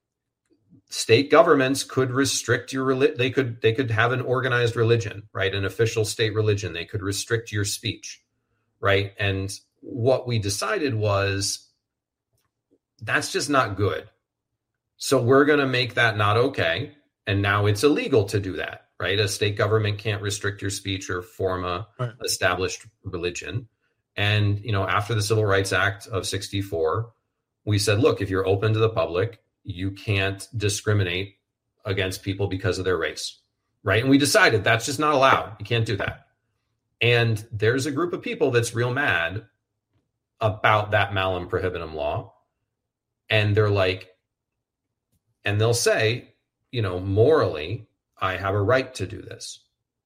State governments could restrict your religion. They could they could have an organized religion, right? An official state religion. They could restrict your speech, right? And what we decided was that's just not good. So we're going to make that not okay. And now it's illegal to do that, right? A state government can't restrict your speech or form a right. established religion. And, you know, after the Civil Rights Act of sixty-four, we said, look, if you're open to the public, you can't discriminate against people because of their race, right? And we decided that's just not allowed. You can't do that. And there's a group of people that's real mad about that malum prohibitum law. And they're like, and they'll say, you know, morally, I have a right to do this.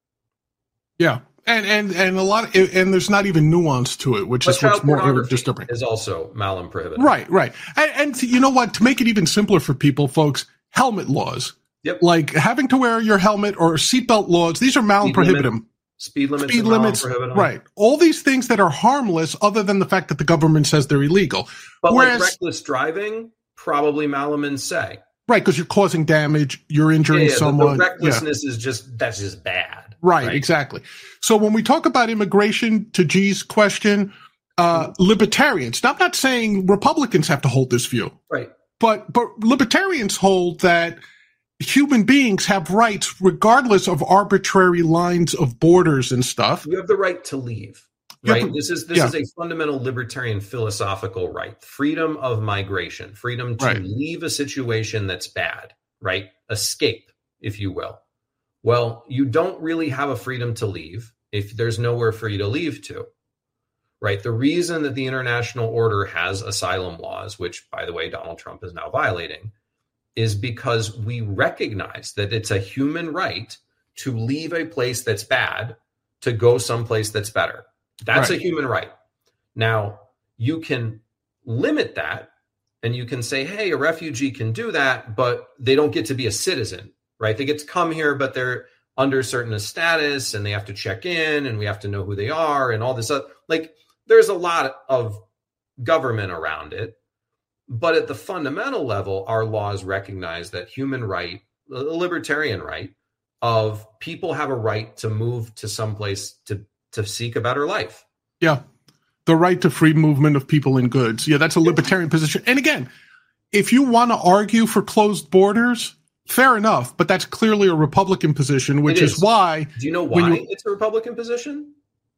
Yeah. And and and a lot, of, and there's not even nuance to it, which but is what's more disturbing. Is also malum prohibitum. Right, right. And, and you know what? To make it even simpler for people, folks, helmet laws. Yep. Like having to wear your helmet or seatbelt laws. These are malum prohibitum. Speed limits. Speed limits. Right. All these things that are harmless, other than the fact that the government says they're illegal. But Whereas, like reckless driving, probably malum in se. Right, because you're causing damage, you're injuring yeah, yeah, someone. The recklessness yeah. is just, that's just bad. Right, right, exactly. So when we talk about immigration, to G's question, uh, mm-hmm. libertarians, now I'm not saying Republicans have to hold this view. Right. But, but libertarians hold that human beings have rights regardless of arbitrary lines of borders and stuff. You have the right to leave. Right. To, this is this yeah. is a fundamental libertarian philosophical right. Freedom of migration, freedom to right. leave a situation that's bad, right? Escape, if you will. Well, you don't really have a freedom to leave if there's nowhere for you to leave to. Right. The reason that the international order has asylum laws, which, by the way, Donald Trump is now violating, is because we recognize that it's a human right to leave a place that's bad to go someplace that's better. That's right. a human right. Now, you can limit that and you can say, hey, a refugee can do that, but they don't get to be a citizen, right? They get to come here, but they're under certain status and they have to check in and we have to know who they are and all this other. Like, there's a lot of government around it. But at the fundamental level, our laws recognize that human right, a libertarian right, of people have a right to move to someplace to to seek a better life. Yeah. The right to free movement of people and goods. Yeah, that's a libertarian position. And again, if you want to argue for closed borders, fair enough, but that's clearly a Republican position, which is. is why. Do you know why you, it's a Republican position?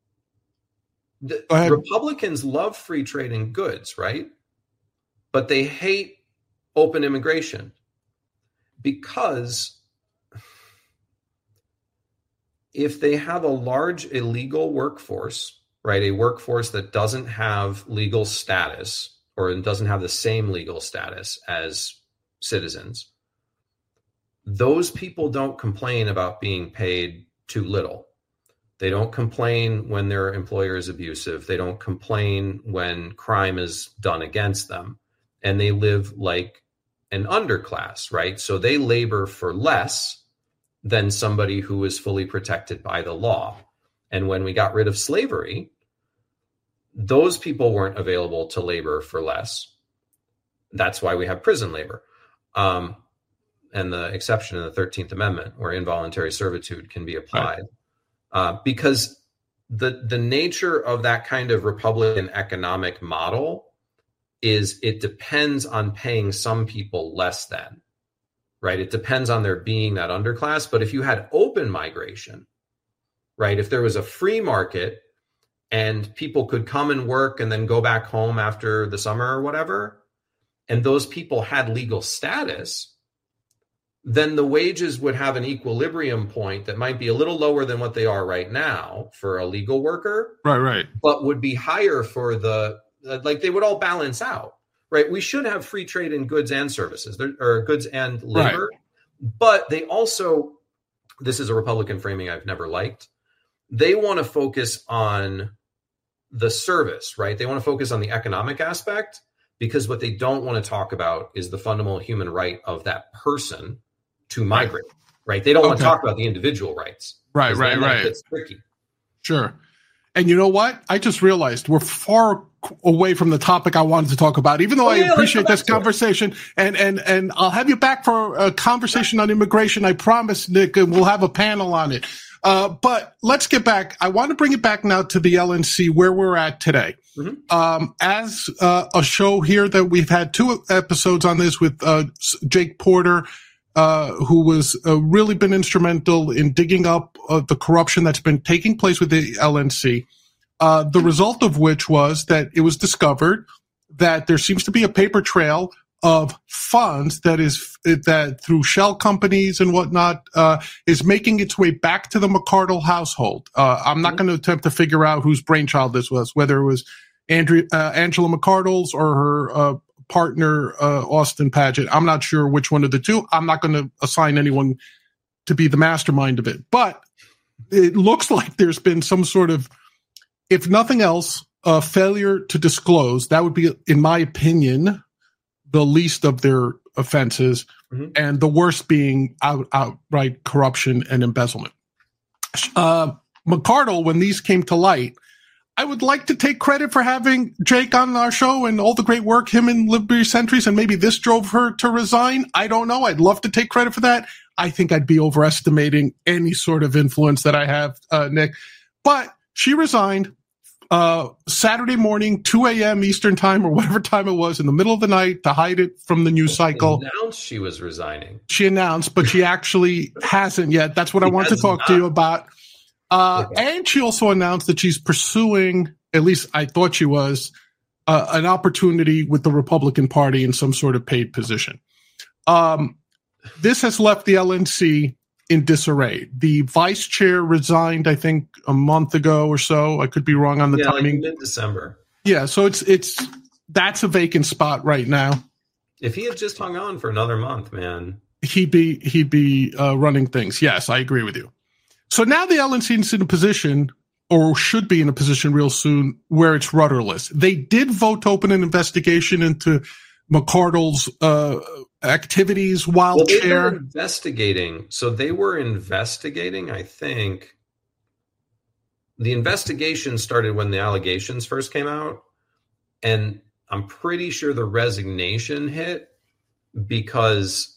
The, Republicans love free trade in goods, right? But they hate open immigration because if they have a large illegal workforce, right, a workforce that doesn't have legal status or doesn't have the same legal status as citizens, those people don't complain about being paid too little. They don't complain when their employer is abusive. They don't complain when crime is done against them. And they live like an underclass, right? So they labor for less than somebody who is fully protected by the law. And when we got rid of slavery, those people weren't available to labor for less. That's why we have prison labor. Um, and the exception in the thirteenth Amendment where involuntary servitude can be applied. Right. Uh, because the the nature of that kind of Republican economic model is it depends on paying some people less than, right? It depends on there being that underclass. But if you had open migration, right, if there was a free market and people could come and work and then go back home after the summer or whatever, and those people had legal status, then the wages would have an equilibrium point that might be a little lower than what they are right now for a legal worker. Right, right. But would be higher for the, like they would all balance out, right? We should have free trade in goods and services, or goods and labor. Right. But they also, this is a Republican framing I've never liked. They want to focus on the service, right? They want to focus on the economic aspect because what they don't want to talk about is the fundamental human right of that person to migrate, right? They don't okay. want to talk about the individual rights. Right, right, right. It's tricky. Sure. And you know what? I just realized we're far away from the topic I wanted to talk about, even though oh, I yeah, appreciate this conversation. And, and, and I'll have you back for a conversation on immigration. I promise, Nick, and we'll have a panel on it. Uh, but let's get back. I want to bring it back now to the L N C, where we're at today. Mm-hmm. Um, as uh, a show here that we've had two episodes on this with uh, Jake Porter, uh, who was uh, really been instrumental in digging up uh, the corruption that's been taking place with the L N C. Uh, the result of which was that it was discovered that there seems to be a paper trail of funds that is that through shell companies and whatnot uh, is making its way back to the McArdle household. Uh, I'm not going to attempt to figure out whose brainchild this was, whether it was Andrea, uh, Angela McArdle's or her uh, partner uh, Austin Padgett. I'm not sure which one of the two. I'm not going to assign anyone to be the mastermind of it, but it looks like there's been some sort of, if nothing else, a failure to disclose. That would be, in my opinion, the least of their offenses, mm-hmm. and the worst being out, outright corruption and embezzlement. Uh, McArdle, when these came to light, I would like to take credit for having Jake on our show and all the great work, him and Liberty Centuries, and maybe this drove her to resign. I don't know. I'd love to take credit for that. I think I'd be overestimating any sort of influence that I have, uh, Nick. But she resigned. Uh, Saturday morning, two a.m. Eastern time or whatever time it was, in the middle of the night to hide it from the news cycle. She announced she was resigning. She announced, but she actually hasn't yet. That's what she I want to talk not. to you about. Uh, okay. And she also announced that she's pursuing, at least I thought she was, uh, an opportunity with the Republican Party in some sort of paid position. Um, this has left the L N C in disarray. The vice chair resigned, I think, a month ago or so. I could be wrong on the yeah, timing. Like mid-December. Yeah, so it's it's that's a vacant spot right now. If he had just hung on for another month, man, he'd be he'd be uh, running things. Yes, I agree with you. So now the L N C is in a position, or should be in a position real soon, where it's rudderless. They did vote to open an investigation into McArdle's uh, activities while well, they chair. Were investigating. So they were investigating, I think. The investigation started when the allegations first came out. And I'm pretty sure the resignation hit because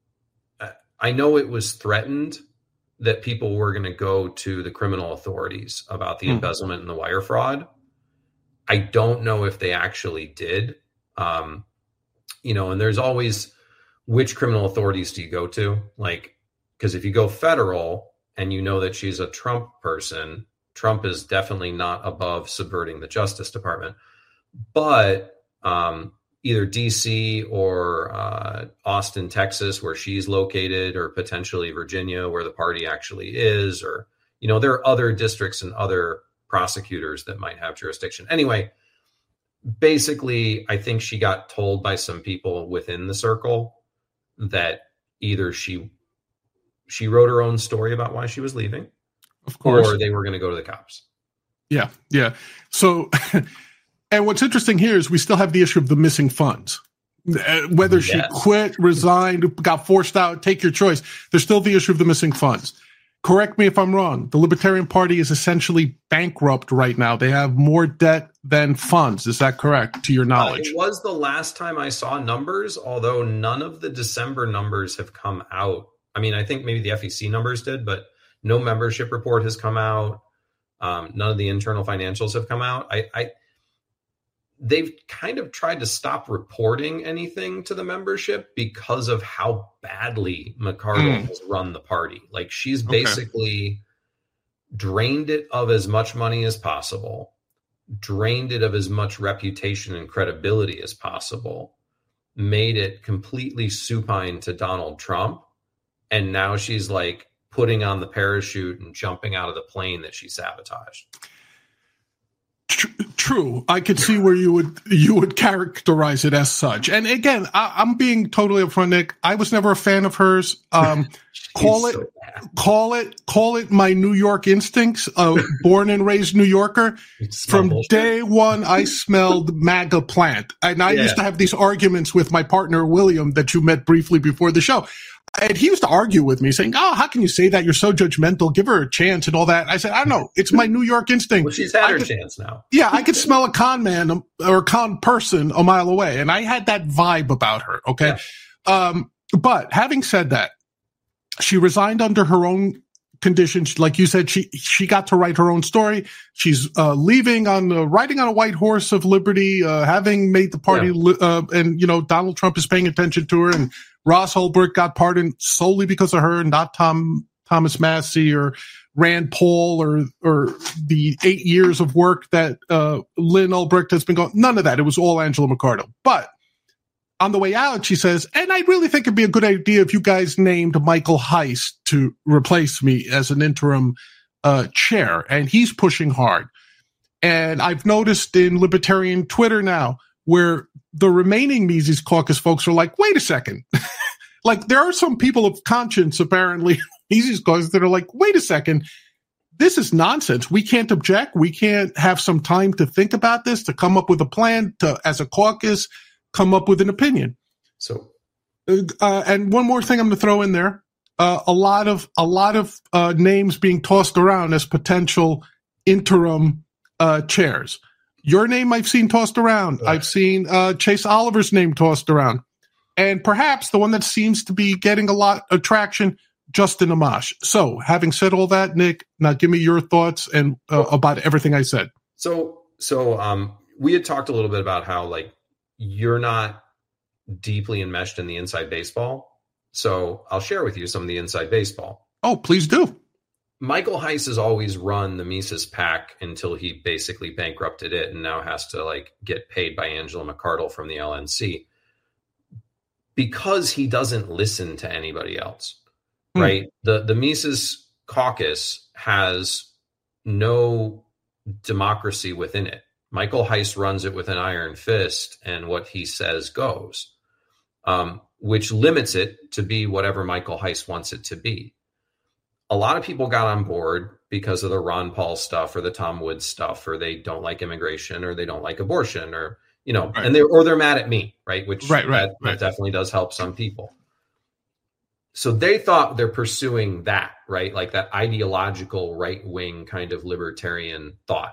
I know it was threatened that people were going to go to the criminal authorities about the mm. embezzlement and the wire fraud. I don't know if they actually did. Um, you know, and there's always, which criminal authorities do you go to? Like, because if you go federal and you know that she's a Trump person, Trump is definitely not above subverting the Justice Department. But um, either D C or uh, Austin, Texas, where she's located, or potentially Virginia, where the party actually is, or, you know, there are other districts and other prosecutors that might have jurisdiction. Anyway, basically, I think she got told by some people within the circle that either she she wrote her own story about why she was leaving, of course, or they were going to go to the cops. Yeah, yeah. So, and what's interesting here is we still have the issue of the missing funds. Whether she yes. quit, resigned, got forced out, take your choice. There's still the issue of the missing funds. Correct me if I'm wrong. The Libertarian Party is essentially bankrupt right now. They have more debt than funds. Is that correct, to your knowledge? Uh, it was the last time I saw numbers, although none of the December numbers have come out. I mean, I think maybe the F E C numbers did, but no membership report has come out. Um, none of the internal financials have come out. I, I They've kind of tried to stop reporting anything to the membership because of how badly McArdle mm. has run the party. Like, she's basically okay. drained it of as much money as possible, drained it of as much reputation and credibility as possible, made it completely supine to Donald Trump. And now she's like putting on the parachute and jumping out of the plane that she sabotaged. True. I could see where you would you would characterize it as such. And again, I, I'm being totally upfront, Nick. I was never a fan of hers. Um, call it, so call it, call it my New York instincts. Uh, born and raised New Yorker. From bullshit. Day one, I smelled MAGA plant, and I yeah. used to have these arguments with my partner William that you met briefly before the show. And he used to argue with me saying, oh, how can you say that? You're so judgmental. Give her a chance and all that. I said, I don't know. It's my New York instinct. Well, she's had I her could, chance now. Yeah, I could smell a con man or a con person a mile away. And I had that vibe about her. Okay. Yeah. Um, but having said that, she resigned under her own conditions. Like you said, she, she got to write her own story. She's, uh, leaving on the, riding on a white horse of liberty, uh, having made the party, yeah. uh, and, you know, Donald Trump is paying attention to her, and Ross Ulbricht got pardoned solely because of her, not Tom, Thomas Massie or Rand Paul or, or the eight years of work that, uh, Lynn Ulbricht has been going. None of that. It was all Angela McArdle. But on the way out, she says, and I really think it'd be a good idea if you guys named Michael Heiss to replace me as an interim uh, chair. And he's pushing hard. And I've noticed in libertarian Twitter now where the remaining Mises Caucus folks are like, wait a second. Like, there are some people of conscience, apparently, Mises Caucus, that are like, wait a second. This is nonsense. We can't object. We can't have some time to think about this, to come up with a plan to, as a caucus, come up with an opinion. So, uh, and one more thing I'm going to throw in there: uh, a lot of a lot of uh, names being tossed around as potential interim uh, chairs. Your name I've seen tossed around. Right. I've seen uh, Chase Oliver's name tossed around, and perhaps the one that seems to be getting a lot of traction, Justin Amash. So, having said all that, Nick, now give me your thoughts and uh, about everything I said. So, so um, we had talked a little bit about how, like, you're not deeply enmeshed in the inside baseball. So I'll share with you some of the inside baseball. Oh, please do. Michael Heiss has always run the Mises PAC until he basically bankrupted it and now has to like get paid by Angela McArdle from the L N C because he doesn't listen to anybody else, hmm. right? The, the Mises Caucus has no democracy within it. Michael Heiss runs it with an iron fist, and what he says goes, um, which limits it to be whatever Michael Heiss wants it to be. A lot of people got on board because of the Ron Paul stuff or the Tom Woods stuff, or they don't like immigration, or they don't like abortion, or, you know, right. and they or they're mad at me, right? Which right, right, that, right. that definitely does help some people. So they thought they're pursuing that, right? Like that ideological right-wing kind of libertarian thought.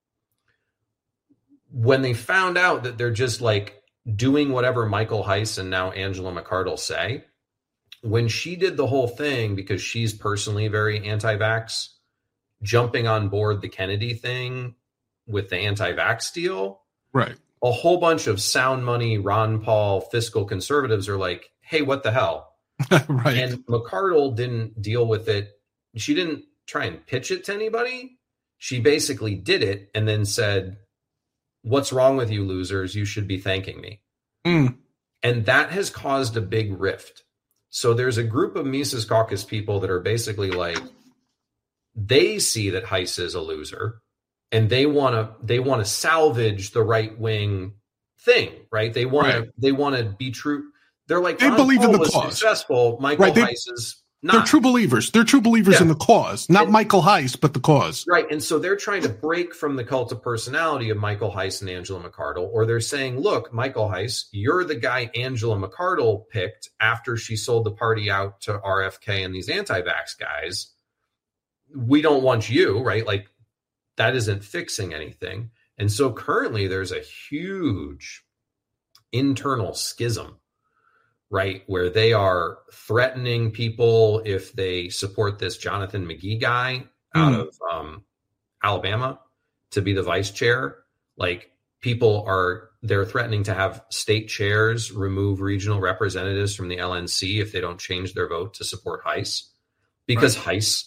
When they found out that they're just like doing whatever Michael Heiss and now Angela McArdle say, when she did the whole thing, because she's personally very anti-vax, jumping on board the Kennedy thing with the anti-vax deal, right? A whole bunch of sound money, Ron Paul, fiscal conservatives are like, hey, what the hell? Right. And McArdle didn't deal with it. She didn't try and pitch it to anybody. She basically did it and then said, what's wrong with you losers? You should be thanking me. Mm. And that has caused a big rift. So there's a group of Mises Caucus people that are basically like, they see that Heiss is a loser and they want to they want to salvage the right wing thing, right? They want right. to they want to be true. They're like, they Ron believe Paul in the was cause. Successful. Michael right. they, Heiss is not. They're true believers. They're true believers yeah. in the cause, not and, Michael Heiss, but the cause. Right. And so they're trying to break from the cult of personality of Michael Heiss and Angela McArdle, or they're saying, look, Michael Heiss, you're the guy Angela McArdle picked after she sold the party out to R F K and these anti-vax guys. We don't want you, right? Like, that isn't fixing anything. And so currently there's a huge internal schism, right, where they are threatening people if they support this Jonathan McGee guy out mm. of um, Alabama to be the vice chair. Like, people are, they're threatening to have state chairs remove regional representatives from the L N C if they don't change their vote to support Heiss, because right. Heiss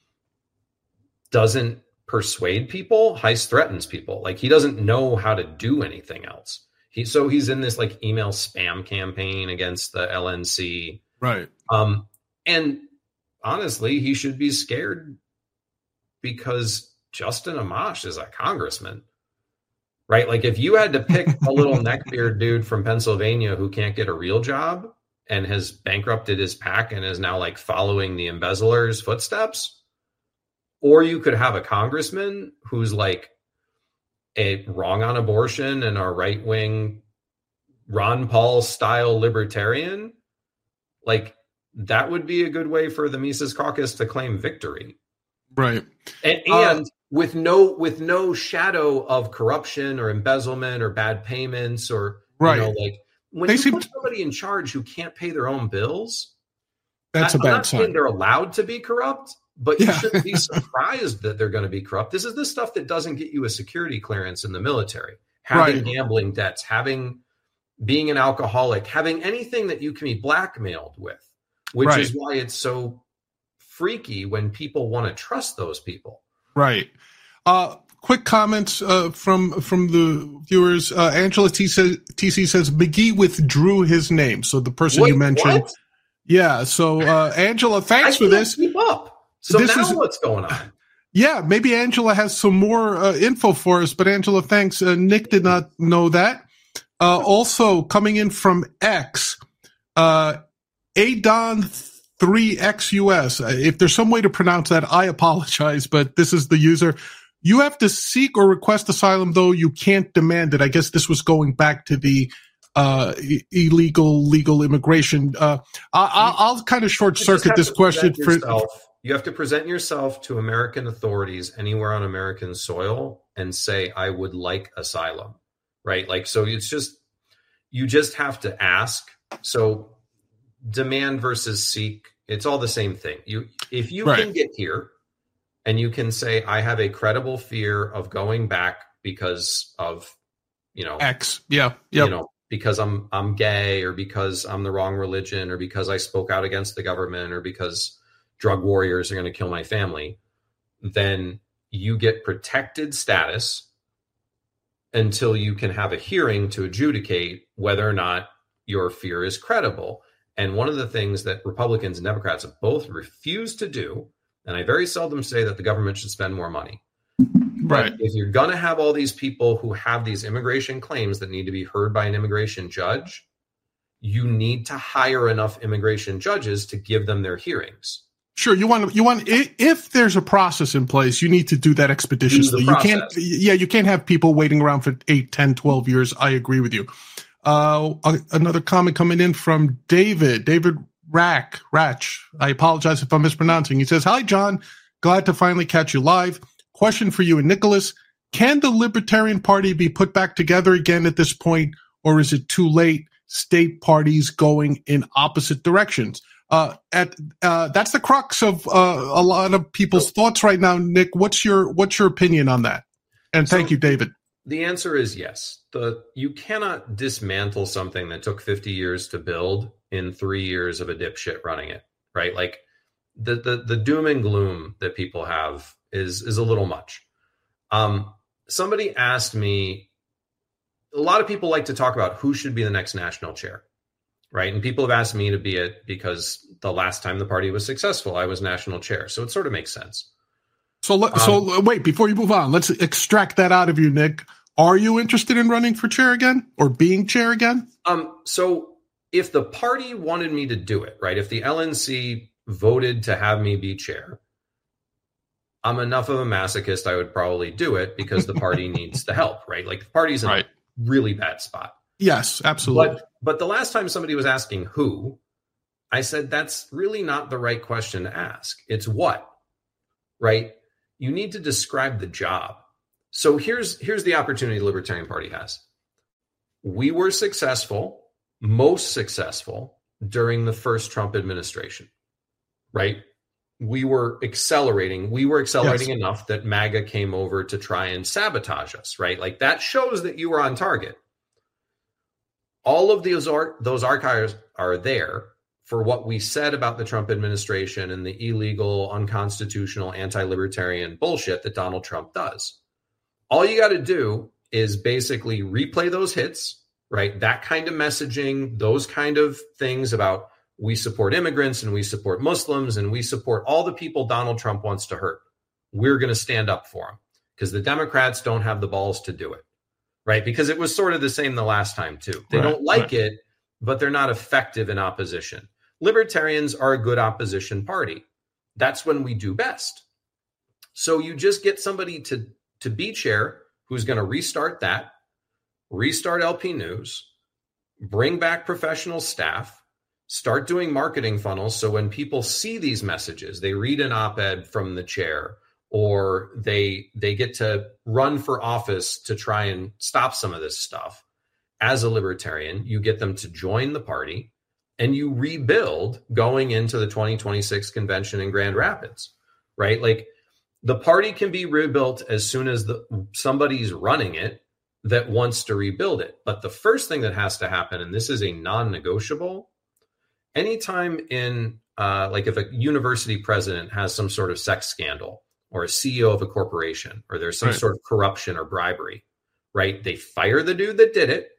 doesn't persuade people. Heiss threatens people. Like, he doesn't know how to do anything else. He, so he's in this like email spam campaign against the L N C. Right. Um, and honestly, he should be scared because Justin Amash is a congressman, right? Like, if you had to pick a little neckbeard dude from Pennsylvania who can't get a real job and has bankrupted his PAC and is now like following the embezzler's footsteps, or you could have a congressman who's like a wrong on abortion and a right-wing Ron Paul style libertarian, like, that would be a good way for the Mises Caucus to claim victory. Right. And, and uh, with no with no shadow of corruption or embezzlement or bad payments or, right. you know, like, when they you seem put somebody in charge who can't pay their own bills, that's I, a bad I'm not sign. saying they're allowed to be corrupt, but you yeah. shouldn't be surprised that they're going to be corrupt. This is the stuff that doesn't get you a security clearance in the military. Having right. gambling debts, having being an alcoholic, having anything that you can be blackmailed with, which right. is why it's so freaky when people want to trust those people. Right. Uh, quick comments uh, from from the viewers. Uh, Angela T, says, T C says McGee withdrew his name. So the person Wait, you mentioned. What? Yeah. So uh, Angela, thanks I for this. Keep up. So this now is, what's going on? Yeah, maybe Angela has some more uh, info for us, but Angela, thanks. Uh, Nick did not know that. Uh, also coming in from X, uh, Adon three X U S. Uh, if there's some way to pronounce that, I apologize, but this is the user. You have to seek or request asylum, though you can't demand it. I guess this was going back to the uh, e- illegal, legal immigration. Uh, I- I'll kind of short circuit this question for. You have to present yourself to American authorities anywhere on American soil and say, I would like asylum, right? Like, so it's just, you just have to ask. So demand versus seek, it's all the same thing. You, if you right. can get here and you can say, I have a credible fear of going back because of, you know, X, yeah, yep. you know, because I'm, I'm gay, or because I'm the wrong religion, or because I spoke out against the government, or because drug warriors are going to kill my family, then you get protected status until you can have a hearing to adjudicate whether or not your fear is credible. And one of the things that Republicans and Democrats have both refused to do, and I very seldom say that the government should spend more money. Right. But if you're going to have all these people who have these immigration claims that need to be heard by an immigration judge, you need to hire enough immigration judges to give them their hearings. Sure, you want you want if there's a process in place, you need to do that expeditiously. You can't, yeah, you can't have people waiting around for eight, ten, twelve years. I agree with you. Uh, another comment coming in from David, David Rack, Ratch. I apologize if I'm mispronouncing. He says, "Hi, John. Glad to finally catch you live. Question for you and Nicholas: can the Libertarian Party be put back together again at this point, or is it too late? State parties going in opposite directions." Uh, at uh, that's the crux of uh, a lot of people's thoughts right now. Nick, what's your what's your opinion on that? And thank so, you, David. The answer is yes. The you cannot dismantle something that took fifty years to build in three years of a dipshit running it, right? Like the the the doom and gloom that people have is is a little much. Um, somebody asked me. A lot of people like to talk about who should be the next national chair. Right. And people have asked me to be it because the last time the party was successful, I was national chair. So it sort of makes sense. So, let, um, so wait, before you move on, let's extract that out of you, Nick. Are you interested in running for chair again or being chair again? Um, so if the party wanted me to do it, right, if the L N C voted to have me be chair, I'm enough of a masochist, I would probably do it because the party needs the help, right? Like the party's in right. a really bad spot. Yes, absolutely. But, but the last time somebody was asking who, I said, that's really not the right question to ask. It's what, right? You need to describe the job. So here's, here's the opportunity the Libertarian Party has. We were successful, most successful during the first Trump administration, right? We were accelerating. We were accelerating yes. enough that MAGA came over to try and sabotage us, right? Like that shows that you were on target. All of those, ar- those archives are there for what we said about the Trump administration and the illegal, unconstitutional, anti-libertarian bullshit that Donald Trump does. All you got to do is basically replay those hits, right? That kind of messaging, those kind of things about we support immigrants and we support Muslims and we support all the people Donald Trump wants to hurt. We're going to stand up for him because the Democrats don't have the balls to do it, right? Because it was sort of the same the last time too. They right, don't like right. it, but they're not effective in opposition. Libertarians are a good opposition party. That's when we do best. So you just get somebody to, to be chair who's going to restart that, restart L P News, bring back professional staff, start doing marketing funnels. So when people see these messages, they read an op-ed from the chair, or they they get to run for office to try and stop some of this stuff. As a libertarian, you get them to join the party and you rebuild going into the twenty twenty-six convention in Grand Rapids, right? Like the party can be rebuilt as soon as the somebody's running it that wants to rebuild it. But the first thing that has to happen, and this is a non-negotiable, anytime in, uh, like if a university president has some sort of sex scandal or a C E O of a corporation, or there's some right. sort of corruption or bribery, right? They fire the dude that did it.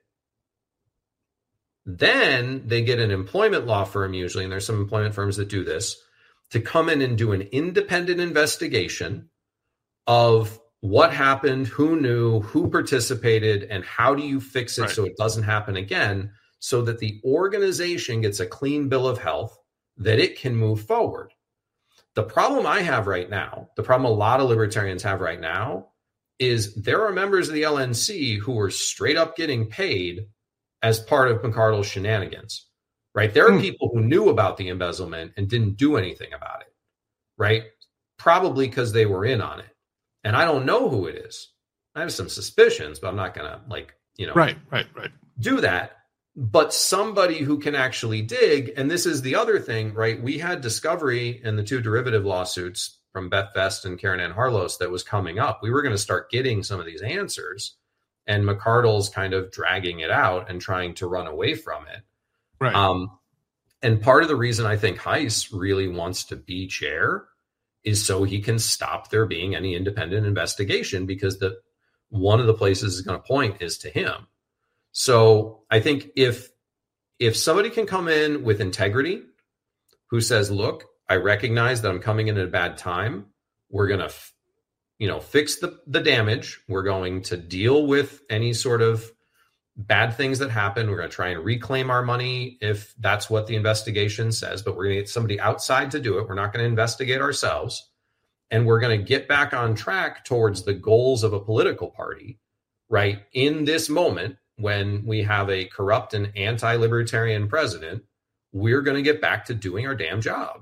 Then they get an employment law firm usually, and there's some employment firms that do this, to come in and do an independent investigation of what happened, who knew, who participated, and how do you fix it right. so it doesn't happen again, so that the organization gets a clean bill of health, that it can move forward. The problem I have right now, the problem a lot of libertarians have right now, is there are members of the L N C who are straight up getting paid as part of McArdle's shenanigans, right? There are mm. people who knew about the embezzlement and didn't do anything about it, right? Probably because they were in on it. And I don't know who it is. I have some suspicions, but I'm not going to like, you know, right, right, right. do that. But somebody who can actually dig, and this is the other thing, right? We had discovery in the two derivative lawsuits from Beth Vest and Karen Ann Harlos that was coming up. We were going to start getting some of these answers, and McArdle's kind of dragging it out and trying to run away from it. Right. Um, and part of the reason I think Heiss really wants to be chair is so he can stop there being any independent investigation, because the one of the places is going to point is to him. So I think if if somebody can come in with integrity, who says, look, I recognize that I'm coming in at a bad time. We're going to, you know, fix the, the damage. We're going to deal with any sort of bad things that happen. We're going to try and reclaim our money if that's what the investigation says, but we're going to get somebody outside to do it. We're not going to investigate ourselves. And we're going to get back on track towards the goals of a political party, right? In this moment, when we have a corrupt and anti-libertarian president, we're going to get back to doing our damn job.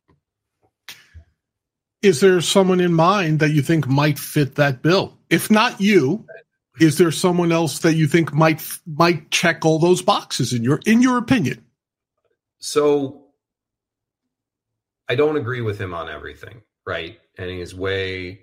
Is there someone in mind that you think might fit that bill? If not you, is there someone else that you think might might check all those boxes in your in your opinion? So I don't agree with him on everything, right? And he's way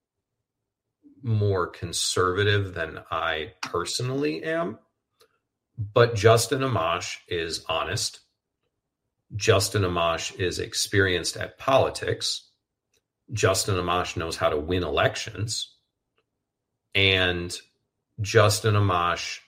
more conservative than I personally am. But Justin Amash is honest. Justin Amash is experienced at politics. Justin Amash knows how to win elections. And Justin Amash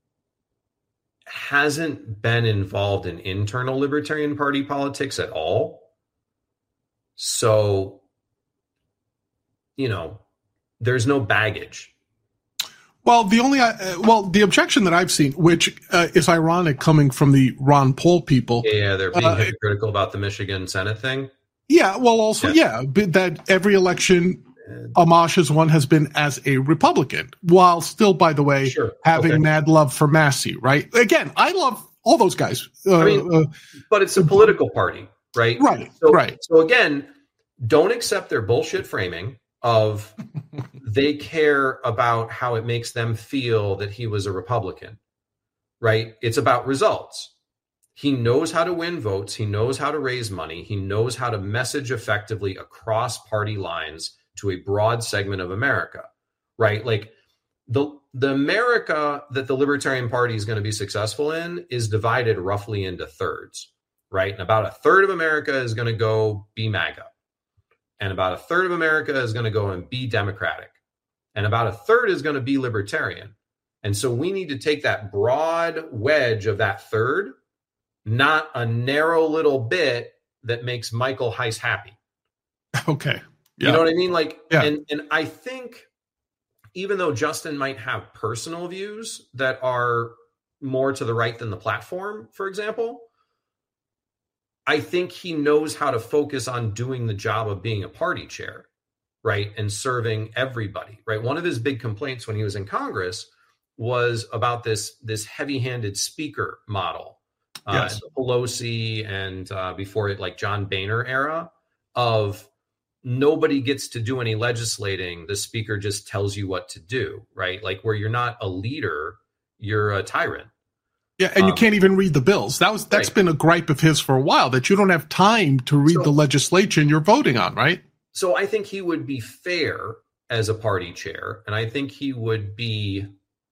hasn't been involved in internal Libertarian Party politics at all. So you know, there's no baggage. Well, the only uh, well, the objection that I've seen, which uh, is ironic coming from the Ron Paul people, yeah, they're being uh, hypocritical about the Michigan Senate thing. Yeah, well, also, yeah, yeah that every election Amash has won has been as a Republican, while still, by the way, sure. having okay. mad love for Massey, right? Again, I love all those guys. Uh, I mean, uh, but it's a political party, right? Right, so, right. So again, don't accept their bullshit framing of they care about how it makes them feel that he was a Republican, right? It's about results. He knows how to win votes. He knows how to raise money. He knows how to message effectively across party lines to a broad segment of America, right? Like the, the America that the Libertarian Party is going to be successful in is divided roughly into thirds, right? And about a third of America is going to go be MAGA. And about a third of America is going to go and be Democratic. And about a third is going to be Libertarian. And so we need to take that broad wedge of that third, not a narrow little bit that makes Michael Heiss happy. Okay. Yeah. You know what I mean? Like, yeah. and, and I think even though Justin might have personal views that are more to the right than the platform, for example, I think he knows how to focus on doing the job of being a party chair, right? And serving everybody, right? One of his big complaints when he was in Congress was about this, this heavy-handed speaker model. Yes. Uh, the Pelosi and uh, before it, like John Boehner era of nobody gets to do any legislating. The speaker just tells you what to do, right? Like where you're not a leader, you're a tyrant. Yeah, and you um, can't even read the bills. That was that's right. been a gripe of his for a while, that you don't have time to read so, the legislation you're voting on, right? So I think he would be fair as a party chair, and I think he would be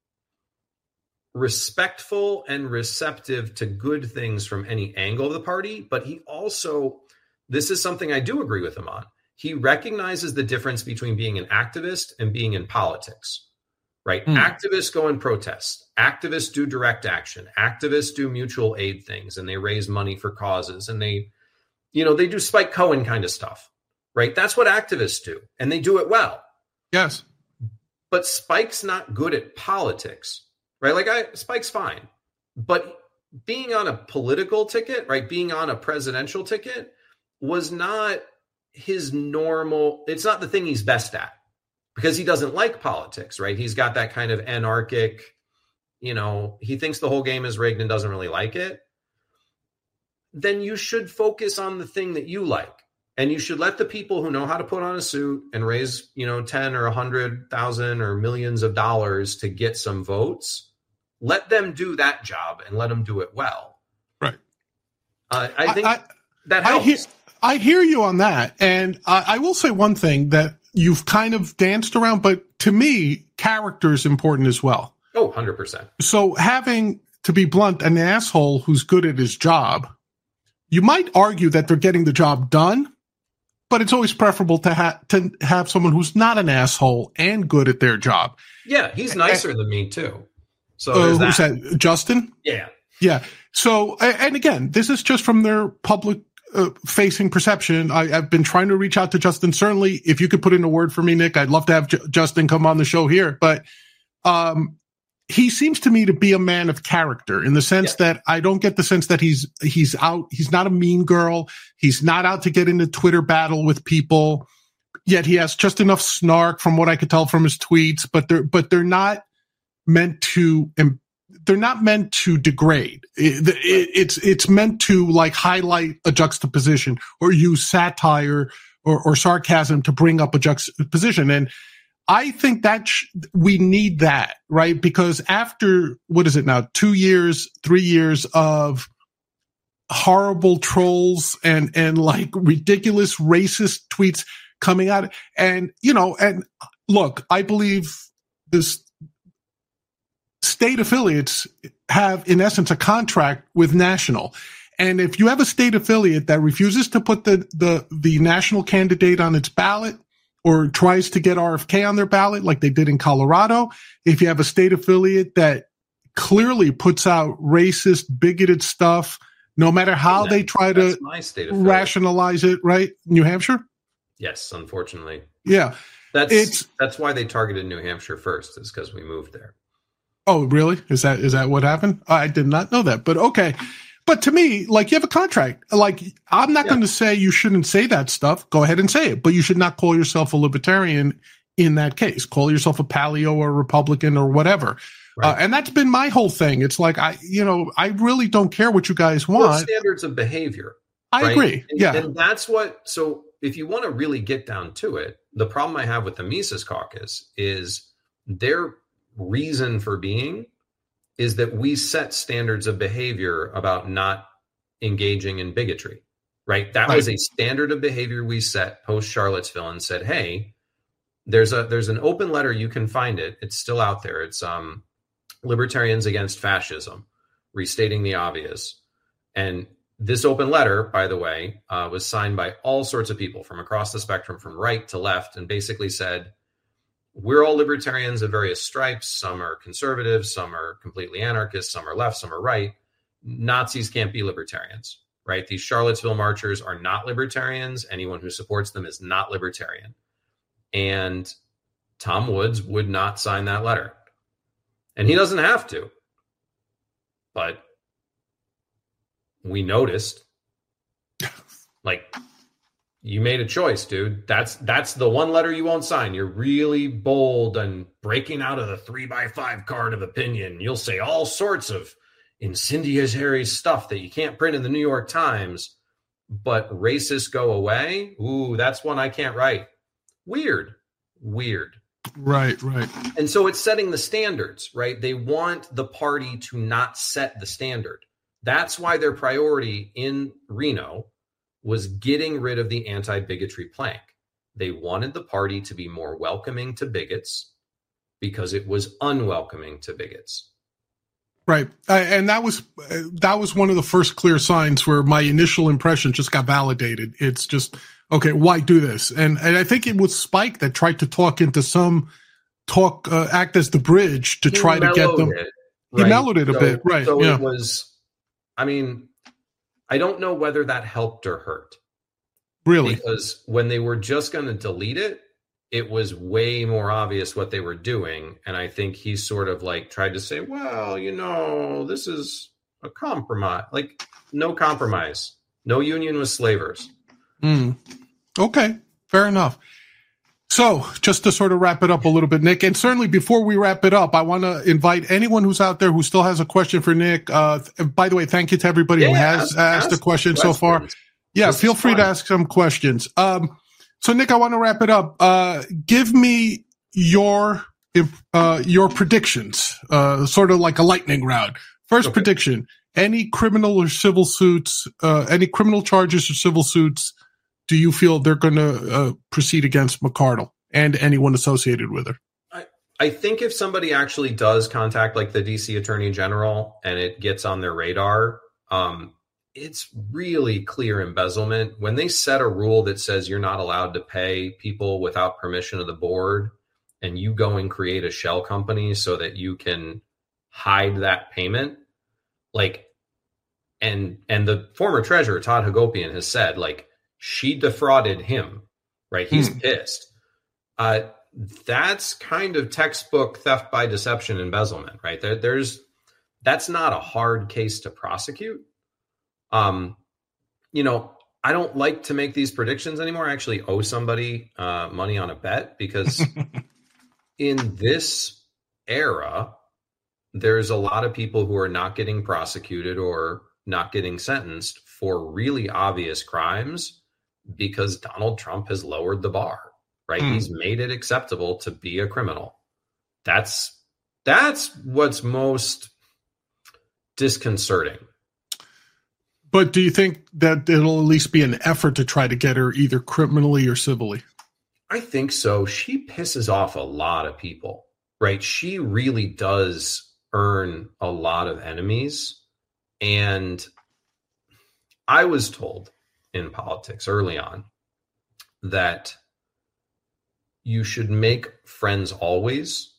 respectful and receptive to good things from any angle of the party. But he also, this is something I do agree with him on. He recognizes the difference between being an activist and being in politics. Right. Mm. Activists go and protest. Activists do direct action. Activists do mutual aid things and they raise money for causes and they, you know, they do Spike Cohen kind of stuff. Right. That's what activists do. And they do it well. Yes. But Spike's not good at politics. Right. Like I, Spike's fine. But being on a political ticket, right, being on a presidential ticket was not his normal. It's not the thing he's best at. Because he doesn't like politics, right? He's got that kind of anarchic, you know, he thinks the whole game is rigged and doesn't really like it. Then you should focus on the thing that you like. And you should let the people who know how to put on a suit and raise, you know, ten or a hundred thousand or millions of dollars to get some votes. Let them do that job and let them do it well. Right. Uh, I think I, I, that helps. I hear, I hear you on that. And I, I will say one thing that you've kind of danced around, but to me, character is important as well. Oh, one hundred percent. So having, to be blunt, an asshole who's good at his job, you might argue that they're getting the job done, but it's always preferable to, ha- to have someone who's not an asshole and good at their job. Yeah, he's nicer and, than me, too. So uh, there's that. Who's that? Justin? Yeah. Yeah. So, and again, this is just from their public Uh, facing perception. I, I've been trying to reach out to Justin. Certainly, if you could put in a word for me, Nick, I'd love to have J- Justin come on the show here. But um, he seems to me to be a man of character in the sense yeah. that I don't get the sense that he's he's out. He's not a mean girl. He's not out to get in a Twitter battle with people. Yet he has just enough snark from what I could tell from his tweets. But they're but they're not meant to. Im- They're not meant to degrade. It, it, it's it's meant to like highlight a juxtaposition or use satire or, or sarcasm to bring up a juxtaposition. And I think that sh- we need that, right? Because after, what is it now, two years, three years of horrible trolls and, and like ridiculous racist tweets coming out. And, you know, and look, I believe this state affiliates have, in essence, a contract with national. And if you have a state affiliate that refuses to put the, the, the national candidate on its ballot or tries to get R F K on their ballot, like they did in Colorado, if you have a state affiliate that clearly puts out racist, bigoted stuff, no matter how that, they try to rationalize it, right? New Hampshire? Yes, unfortunately. Yeah. That's it's, that's why they targeted New Hampshire first, is because we moved there. Oh, really? Is that is that what happened? I did not know that, but okay. But to me, like, you have a contract. Like, I'm not yeah. going to say you shouldn't say that stuff. Go ahead and say it, but you should not call yourself a libertarian in that case. Call yourself a paleo or a Republican or whatever. Right. Uh, and that's been my whole thing. It's like, I, you know, I really don't care what you guys want. Well, standards of behavior. I right? agree. And, yeah. And that's what, so if you want to really get down to it, the problem I have with the Mises Caucus is their reason for being is that we set standards of behavior about not engaging in bigotry, right? That right. was a standard of behavior we set post Charlottesville and said, hey, there's a, there's an open letter. You can find it. It's still out there. It's um, Libertarians Against Fascism, restating the obvious. And this open letter, by the way, uh, was signed by all sorts of people from across the spectrum, from right to left, and basically said, we're all libertarians of various stripes. Some are conservatives, some are completely anarchists, some are left, some are right. Nazis can't be libertarians, right? These Charlottesville marchers are not libertarians. Anyone who supports them is not libertarian. And Tom Woods would not sign that letter. And he doesn't have to. But we noticed, like, you made a choice, dude. That's that's the one letter you won't sign. You're really bold and breaking out of the three by five card of opinion. You'll say all sorts of incendiary stuff that you can't print in the New York Times, but racists go away. Ooh, that's one I can't write. Weird, weird. Right, right. And so it's setting the standards, right? They want the party to not set the standard. That's why their priority in Reno was getting rid of the anti-bigotry plank. They wanted the party to be more welcoming to bigots because it was unwelcoming to bigots. Right. Uh, and that was uh, that was one of the first clear signs where my initial impression just got validated. It's just, okay, why do this? And and I think it was Spike that tried to talk into some talk, uh, act as the bridge to he try to get them. It, right? He mellowed it a so, bit. Right. So yeah. it was, I mean, I don't know whether that helped or hurt. Really? Because when they were just going to delete it, it was way more obvious what they were doing. And I think he sort of like tried to say, well, you know, this is a compromise. Like, no compromise. No union with slavers. Mm. Okay. Fair enough. So just to sort of wrap it up a little bit, Nick, and certainly before we wrap it up, I want to invite anyone who's out there who still has a question for Nick. Uh, by the way, thank you to everybody yeah, who has ask, asked ask a question questions. so far. Yeah, this feel free fun. to ask some questions. Um, so Nick, I want to wrap it up. Uh, give me your, uh, your predictions, uh, sort of like a lightning round. First okay. prediction, any criminal or civil suits, uh, any criminal charges or civil suits do you feel they're going to uh, proceed against McArdle and anyone associated with her? I, I think if somebody actually does contact like the D C Attorney General and it gets on their radar, um, it's really clear embezzlement. When they set a rule that says you're not allowed to pay people without permission of the board, and you go and create a shell company so that you can hide that payment, like, and and the former treasurer, Todd Hagopian, has said, like, she defrauded him, right? He's hmm. pissed. Uh, that's kind of textbook theft by deception, embezzlement, right? There, there's, that's not a hard case to prosecute. Um, you know, I don't like to make these predictions anymore. I actually owe somebody uh, money on a bet because in this era, there's a lot of people who are not getting prosecuted or not getting sentenced for really obvious crimes because Donald Trump has lowered the bar, right? Mm. He's made it acceptable to be a criminal. That's, that's what's most disconcerting. But do you think that it'll at least be an effort to try to get her either criminally or civilly? I think so. She pisses off a lot of people, right? She really does earn a lot of enemies. And I was told in politics early on that you should make friends always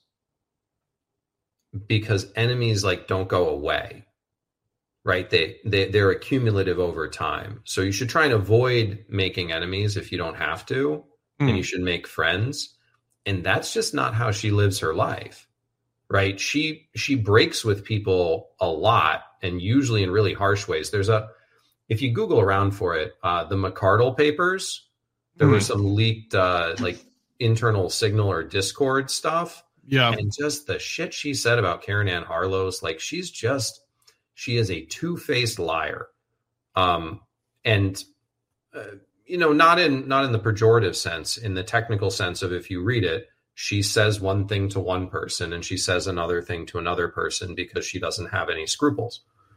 because enemies like don't go away, right? They, they, they're accumulative over time. So you should try and avoid making enemies if you don't have to, mm. and you should make friends. And that's just not how she lives her life, right? She she breaks with people a lot, and usually in really harsh ways. There's a, if you Google around for it, uh, the McArdle papers, there mm. were some leaked uh, like internal Signal or Discord stuff. Yeah. And just the shit she said about Karen Ann Harlos, like she's just, she is a two-faced liar. Um, and, uh, you know, not in not in the pejorative sense, in the technical sense of if you read it, she says one thing to one person and she says another thing to another person because she doesn't have any scruples.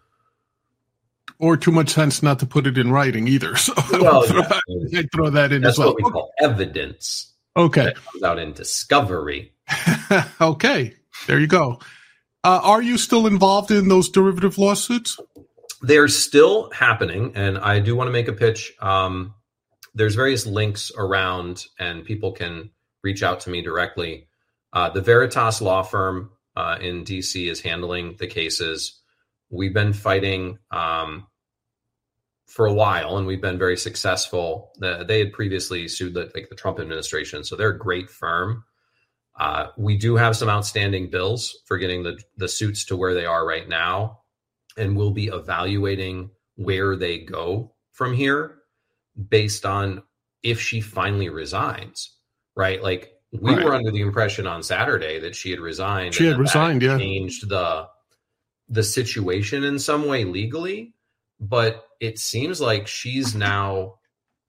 Or too much sense not to put it in writing either. So well, throw, yeah. that, throw that in That's as well. That's what we call evidence. Okay. That comes out in discovery. Okay. There you go. Uh, are you still involved in those derivative lawsuits? They're still happening, and I do want to make a pitch. Um, there's various links around, and people can reach out to me directly. Uh, the Veritas law firm uh, in D C is handling the cases. We've been fighting um, for a while, and we've been very successful. The, they had previously sued the, like the Trump administration, so they're a great firm. Uh, we do have some outstanding bills for getting the, the suits to where they are right now, and we'll be evaluating where they go from here based on if she finally resigns, right? Like we right. were under the impression on Saturday that she had resigned. She had resigned, yeah. Changed the the situation in some way legally, but it seems like she's now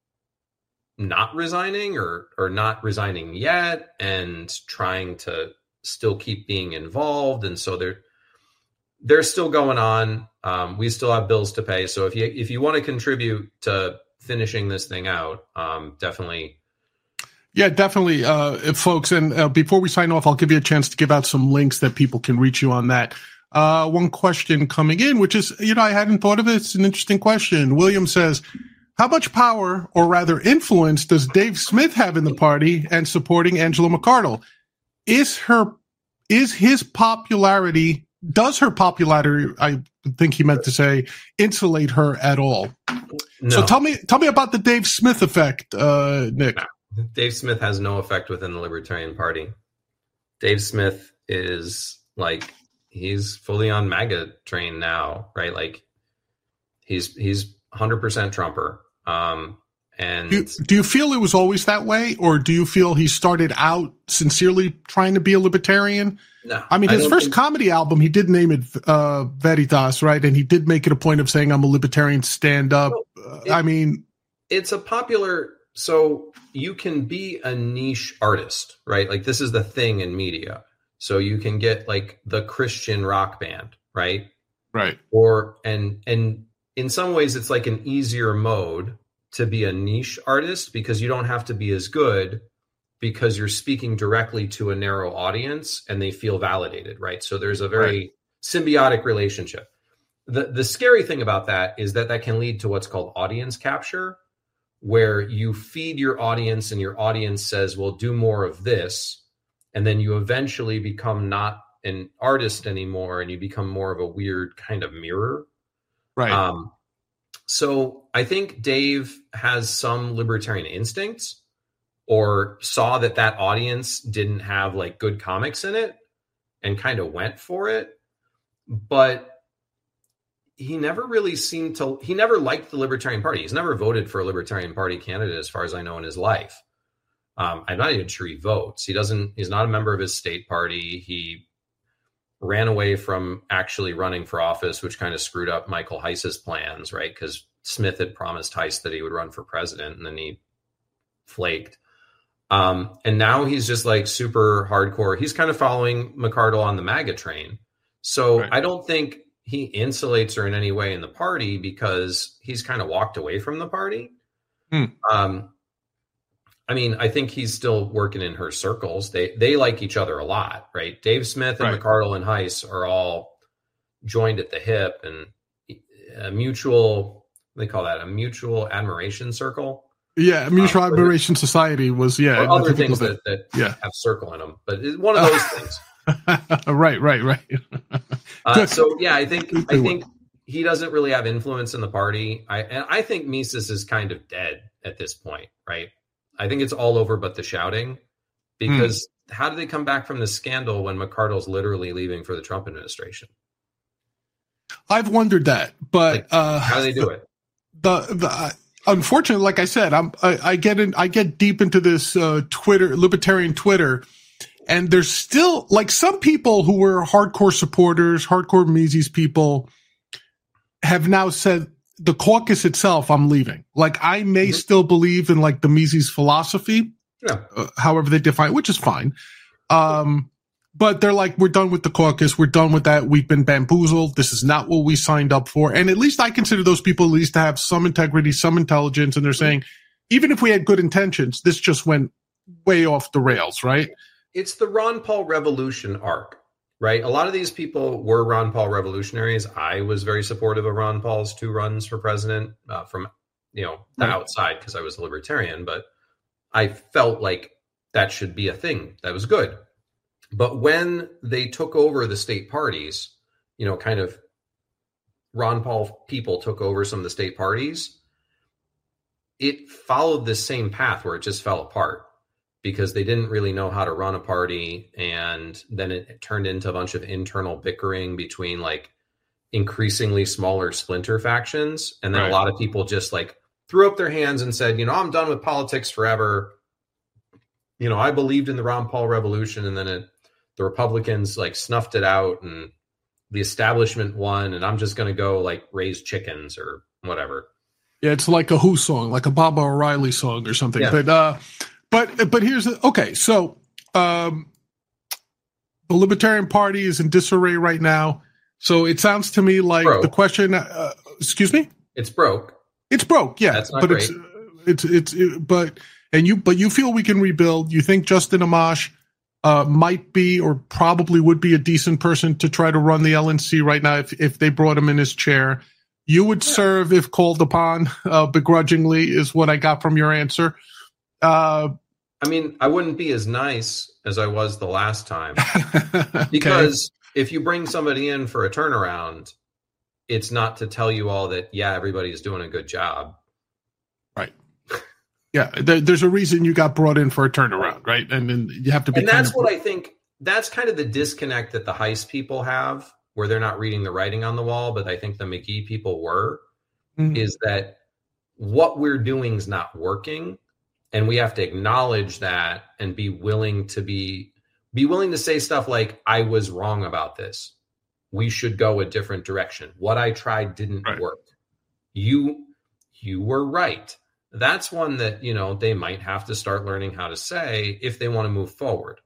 not resigning or or not resigning yet and trying to still keep being involved. And so they're they're still going on. Um, we still have bills to pay. So if you if you want to contribute to finishing this thing out, um, definitely. Yeah, definitely, uh, folks. And uh, before we sign off, I'll give you a chance to give out some links that people can reach you on that. Uh, one question coming in, which is, you know, I hadn't thought of it. It's an interesting question. William says, how much power, or rather influence, does Dave Smith have in the party and supporting Angela McArdle? Is her, is his popularity, does her popularity, I think he meant to say, insulate her at all? No. So tell me, tell me about the Dave Smith effect, uh, Nick. No. Dave Smith has no effect within the Libertarian Party. Dave Smith is like, he's fully on MAGA train now, right? Like he's, he's one hundred percent Trumper. Um, and do you, do you feel it was always that way, or do you feel he started out sincerely trying to be a libertarian? No, I mean, his I first think... comedy album, he did name it uh, Veritas, right? And he did make it a point of saying, I'm a libertarian stand up. Well, it, I mean, it's a popular, so you can be a niche artist, right? Like this is the thing in media. So you can get like the Christian rock band, right? Right. Or, and, and in some ways it's like an easier mode to be a niche artist because you don't have to be as good because you're speaking directly to a narrow audience and they feel validated, right? So there's a very right. symbiotic relationship. The, the scary thing about that is that that can lead to what's called audience capture, where you feed your audience and your audience says, well, do more of this. And then you eventually become not an artist anymore and you become more of a weird kind of mirror. Right. Um, so I think Dave has some libertarian instincts or saw that that audience didn't have like good comics in it and kind of went for it. But he never really seemed to, he never liked the Libertarian Party. He's never voted for a Libertarian Party candidate as far as I know in his life. Um, I'm not even sure he votes. He doesn't, he's not a member of his state party. He ran away from actually running for office, which kind of screwed up Michael Heiss's plans, right? Because Smith had promised Heiss that he would run for president and then he flaked. Um, and now he's just like super hardcore. He's kind of following McArdle on the MAGA train. So right. I don't think he insulates her in any way in the party because he's kind of walked away from the party. Hmm. Um, I mean, I think he's still working in her circles. They they like each other a lot, right? Dave Smith and right. McArdle and Heiss are all joined at the hip and a mutual, they call that a mutual admiration circle. Yeah, Mutual um, Admiration it, Society was, yeah. Or other things that, that yeah. have circle in them, but it's one of those things. right, right, right. uh, so, yeah, I think I think he doesn't really have influence in the party. I and I think Mises is kind of dead at this point, right? I think it's all over but the shouting. Because mm. how do they come back from this scandal when McArdle's literally leaving for the Trump administration? I've wondered that, but like, uh, how do they do the, it? The, the uh, unfortunately, like I said, I'm I, I get in I get deep into this uh, Twitter libertarian Twitter, and there's still like some people who were hardcore supporters, hardcore Mises people, have now said the caucus itself, I'm leaving. Like I may mm-hmm. still believe in like the Mises philosophy, yeah, uh, however they define it, which is fine. Um, But they're like, we're done with the caucus. We're done with that. We've been bamboozled. This is not what we signed up for. And at least I consider those people at least to have some integrity, some intelligence. And they're saying, even if we had good intentions, this just went way off the rails, right? It's the Ron Paul revolution arc, right? A lot of these people were Ron Paul revolutionaries. I was very supportive of Ron Paul's two runs for president uh, from, you know, the right. outside because I was a libertarian. But I felt like that should be a thing. That was good. But when they took over the state parties, you know, kind of Ron Paul people took over some of the state parties, it followed this same path where it just fell apart because they didn't really know how to run a party. And then it, it turned into a bunch of internal bickering between like increasingly smaller splinter factions. And then right. a lot of people just like threw up their hands and said, you know, I'm done with politics forever. You know, I believed in the Ron Paul revolution, and then it, the Republicans like snuffed it out and the establishment won, and I'm just going to go like raise chickens or whatever. Yeah, it's like a Who song, like a Baba O'Reilly song or something. Yeah. But uh, but but here's the, okay. So um, the Libertarian Party is in disarray right now. So it sounds to me like broke. the question. Uh, excuse me. It's broke. It's broke. Yeah, That's not but great. it's it's it's it, but and you but you feel we can rebuild. You think Justin Amash Uh, might be or probably would be a decent person to try to run the L N C right now if, if they brought him in his chair. You would yeah. serve if called upon, uh, begrudgingly is what I got from your answer. Uh, I mean, I wouldn't be as nice as I was the last time because okay. if you bring somebody in for a turnaround, it's not to tell you all that, yeah, everybody's doing a good job. Right. Yeah, there, there's a reason you got brought in for a turnaround, right? And then you have to be. And that's what I think. That's kind of the disconnect that the Heist people have, where they're not reading the writing on the wall. But I think the McGee people were. Mm-hmm. Is that what we're doing is not working, and we have to acknowledge that and be willing to be be willing to say stuff like, "I was wrong about this. We should go a different direction. What I tried didn't right. work. You you were right." That's one that, you know, they might have to start learning how to say if they want to move forward.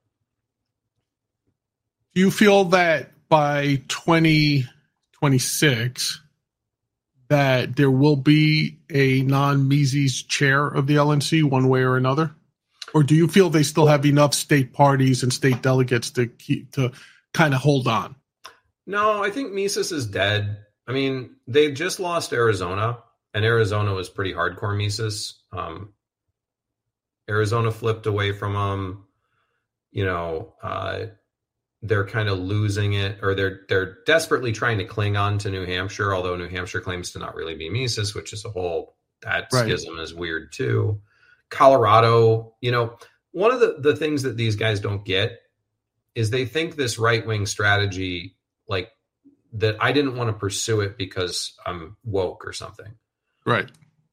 Do you feel that by twenty twenty-six that there will be a non-Mises chair of the L N C one way or another? Or do you feel they still have enough state parties and state delegates to keep to kind of hold on? No, I think Mises is dead. I mean, they just lost Arizona. And Arizona was pretty hardcore Mises. Um, Arizona flipped away from them. You know, uh, they're kind of losing it, or they're they're desperately trying to cling on to New Hampshire, although New Hampshire claims to not really be Mises, which is a whole, that right. schism is weird too. Colorado, you know, one of the, the things that these guys don't get is they think this right-wing strategy, like that I didn't want to pursue it because I'm woke or something. Right.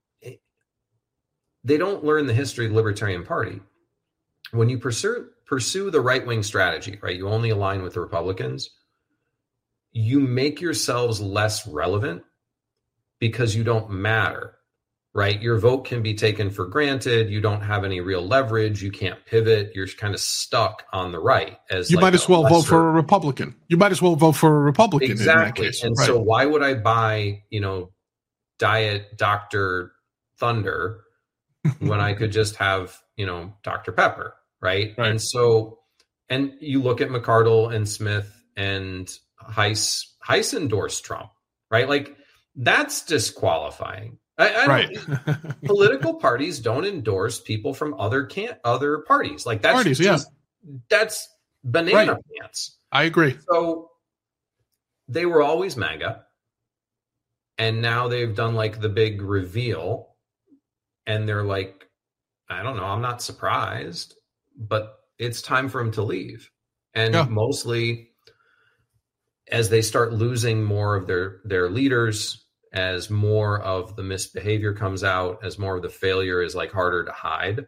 They don't learn the history of the Libertarian Party. When you pursue pursue the right-wing strategy, right, you only align with the Republicans, you make yourselves less relevant because you don't matter, right? Your vote can be taken for granted. You don't have any real leverage. You can't pivot. You're kind of stuck on the right. As you like might as well lesser... vote for a Republican. You might as well vote for a Republican. Exactly. In that case. And right. so why would I buy, you know, Diet Doctor Thunder when I could just have, you know, Doctor Pepper, right? right? And so, and you look at McArdle and Smith and Heiss, Heiss endorsed Trump, right? Like that's disqualifying. I, I right. don't, political parties don't endorse people from other can't other parties. Like that's parties, just, yeah. that's banana right. pants. I agree. So they were always MAGA. And now they've done like the big reveal and they're like, I don't know, I'm not surprised, but it's time for him to leave. And yeah. mostly as they start losing more of their, their leaders, as more of the misbehavior comes out, as more of the failure is like harder to hide,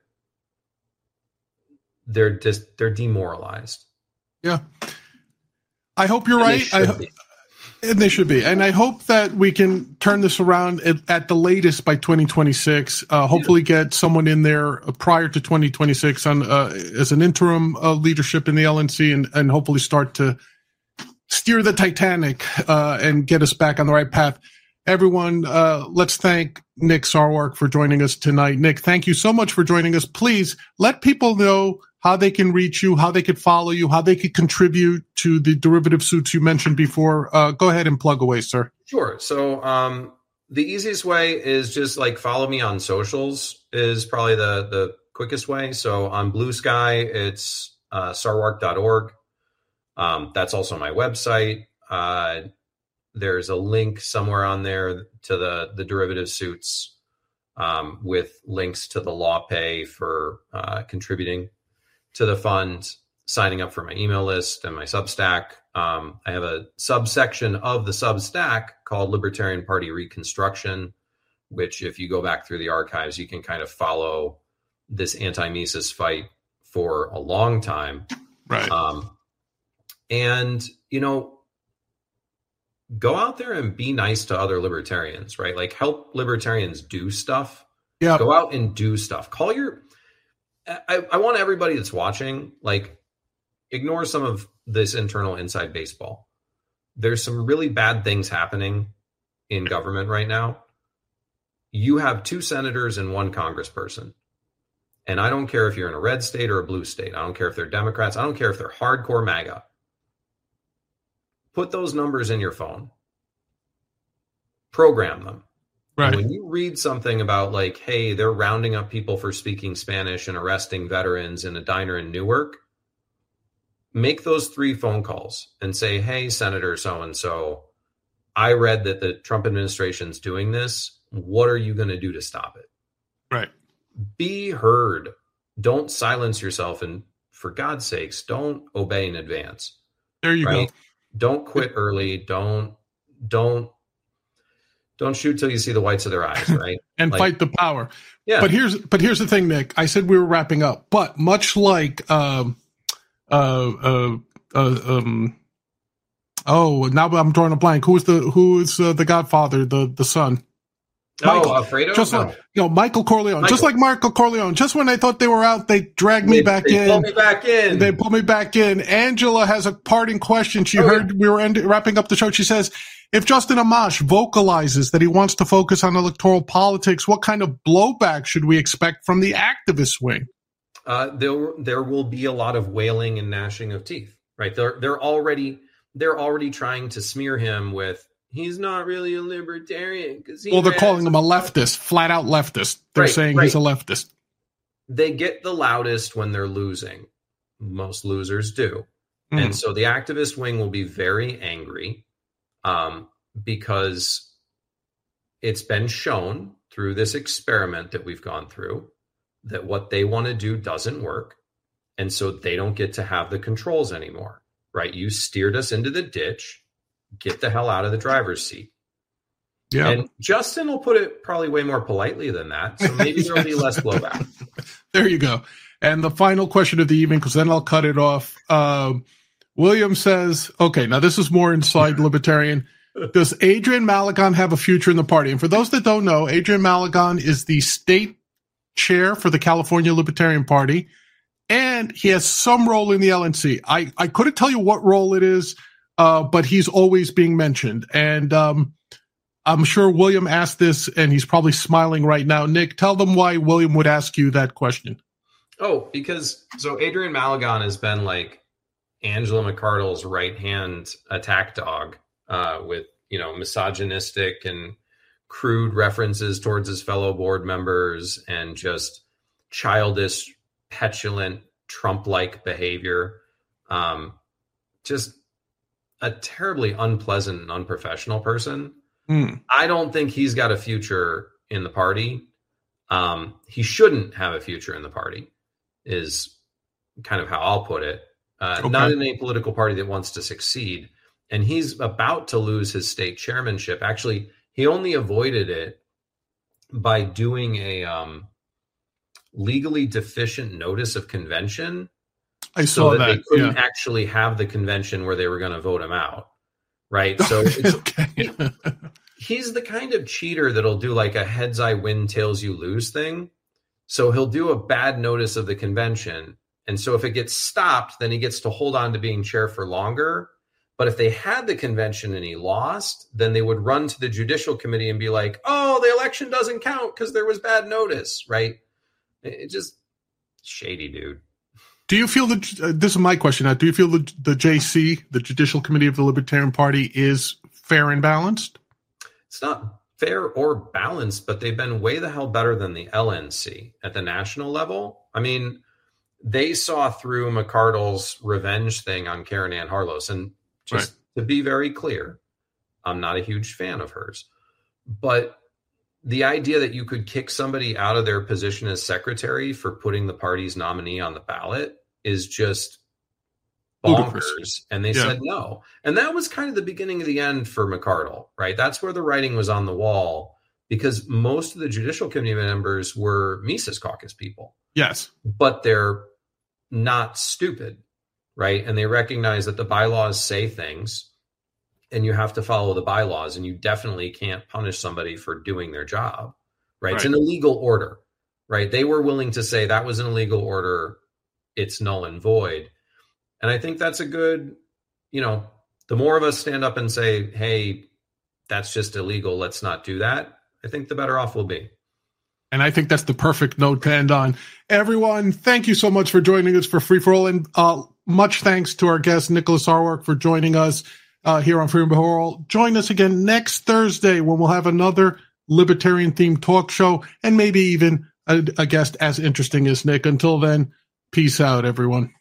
they're just, they're demoralized. Yeah. I hope you're and right. I, and they should be. And I hope that we can turn this around at, at the latest by twenty twenty-six. Uh, hopefully get someone in there prior to twenty twenty-six on uh, as an interim uh, leadership in the L N C, and, and hopefully start to steer the Titanic uh, and get us back on the right path. Everyone, uh, let's thank Nick Sarwark for joining us tonight. Nick, thank you so much for joining us. Please let people know how they can reach you, how they could follow you, how they could contribute to the derivative suits you mentioned before. Uh, go ahead and plug away, sir. Sure. So um, the easiest way is just like follow me on socials is probably the, the quickest way. So on Blue Sky, it's uh, sarwark dot org. Um, that's also my website. Uh, there's a link somewhere on there to the, the derivative suits um, with links to the law pay for uh, contributing to the fund, signing up for my email list and my Substack. Um, I have a subsection of the Substack called Libertarian Party Reconstruction, which if you go back through the archives, you can kind of follow this anti-Mises fight for a long time. Right. Um, and, you know, go out there and be nice to other libertarians, right? Like help libertarians do stuff. Yeah. Go out and do stuff. Call your... I, I want everybody that's watching, like, ignore some of this internal inside baseball. There's some really bad things happening in government right now. You have two senators and one congressperson. And I don't care if you're in a red state or a blue state. I don't care if they're Democrats. I don't care if they're hardcore MAGA. Put those numbers in your phone. Program them. Right. When you read something about like, hey, they're rounding up people for speaking Spanish and arresting veterans in a diner in Newark, make those three phone calls and say, hey, Senator so-and-so, I read that the Trump administration's doing this. What are you going to do to stop it? Right. Be heard. Don't silence yourself. And for God's sakes, don't obey in advance. There you right? go. Don't quit early. Don't, don't, Don't shoot till you see the whites of their eyes, right? and like, fight the power. Yeah. But here's but here's the thing, Nick. I said we were wrapping up, but much like um uh uh, uh um oh now I'm drawing a blank. Who is the who is uh, the Godfather, the the son? Michael, oh, Alfredo? Just no. like you know, Michael Corleone. Michael. Just like Michael Corleone. Just when they thought they were out, they dragged me they, back they in. They pulled me back in. They pulled me back in. Angela has a parting question. She oh, heard yeah. we were end- wrapping up the show. She says, if Justin Amash vocalizes that he wants to focus on electoral politics, what kind of blowback should we expect from the activist wing? Uh, there, there will be a lot of wailing and gnashing of teeth, right? They're, they're already, they're already trying to smear him with, he's not really a libertarian because he. Well, they're has- calling him a leftist, flat out leftist. They're right, saying right. he's a leftist. They get the loudest when they're losing. Most losers do. Mm. And so the activist wing will be very angry. Um, because it's been shown through this experiment that we've gone through that what they want to do doesn't work. And so they don't get to have the controls anymore, right? You steered us into the ditch. Get the hell out of the driver's seat. Yeah. And Justin will put it probably way more politely than that. So maybe there'll be less blowback. There you go. And the final question of the evening, because then I'll cut it off. Um, William says, okay, now this is more inside libertarian. Does Adrian Maligon have a future in the party? And for those that don't know, Adrian Maligon is the state chair for the California Libertarian Party, and he has some role in the L N C. I, I couldn't tell you what role it is, uh, but he's always being mentioned. And um, I'm sure William asked this, and he's probably smiling right now. Nick, tell them why William would ask you that question. Oh, because so Adrian Maligon has been like Angela McArdle's right-hand attack dog uh, with, you know, misogynistic and crude references towards his fellow board members and just childish, petulant, Trump-like behavior. Um, just a terribly unpleasant and unprofessional person. Mm. I don't think he's got a future in the party. Um, he shouldn't have a future in the party is kind of how I'll put it. Uh, Okay. Not in a political party that wants to succeed. And he's about to lose his state chairmanship. Actually, he only avoided it by doing a um, legally deficient notice of convention. I saw so that, that. they couldn't yeah. actually have the convention where they were going to vote him out. Right. So it's, okay. he, he's the kind of cheater that'll do like a heads I win, tails you lose thing. So he'll do a bad notice of the convention. And so if it gets stopped, then he gets to hold on to being chair for longer. But if they had the convention and he lost, then they would run to the judicial committee and be like, oh, the election doesn't count because there was bad notice. Right. It, it just shady, dude. Do you feel that, uh, this is my question now, do you feel that the J C, the Judicial Committee of the Libertarian Party, is fair and balanced? It's not fair or balanced, but they've been way the hell better than the L N C at the national level. I mean, they saw through McArdle's revenge thing on Karen Ann Harlos. And just right. to be very clear, I'm not a huge fan of hers. But the idea that you could kick somebody out of their position as secretary for putting the party's nominee on the ballot is just bonkers. Ludicrous. And they yeah. said no. And that was kind of the beginning of the end for McArdle, right? That's where the writing was on the wall, because most of the Judicial Committee members were Mises Caucus people. Yes. But they're not stupid, right? And they recognize that the bylaws say things and you have to follow the bylaws, and you definitely can't punish somebody for doing their job, right? right? It's an illegal order, right? They were willing to say that was an illegal order. It's null and void. And I think that's a good, you know, the more of us stand up and say, hey, that's just illegal, let's not do that, I think the better off we'll be. And I think that's the perfect note to end on. Everyone, thank you so much for joining us for Free For All. And uh, much thanks to our guest, Nicholas Sarwark, for joining us uh, here on Free For All. Join us again next Thursday when we'll have another libertarian-themed talk show, and maybe even a, a guest as interesting as Nick. Until then, peace out, everyone.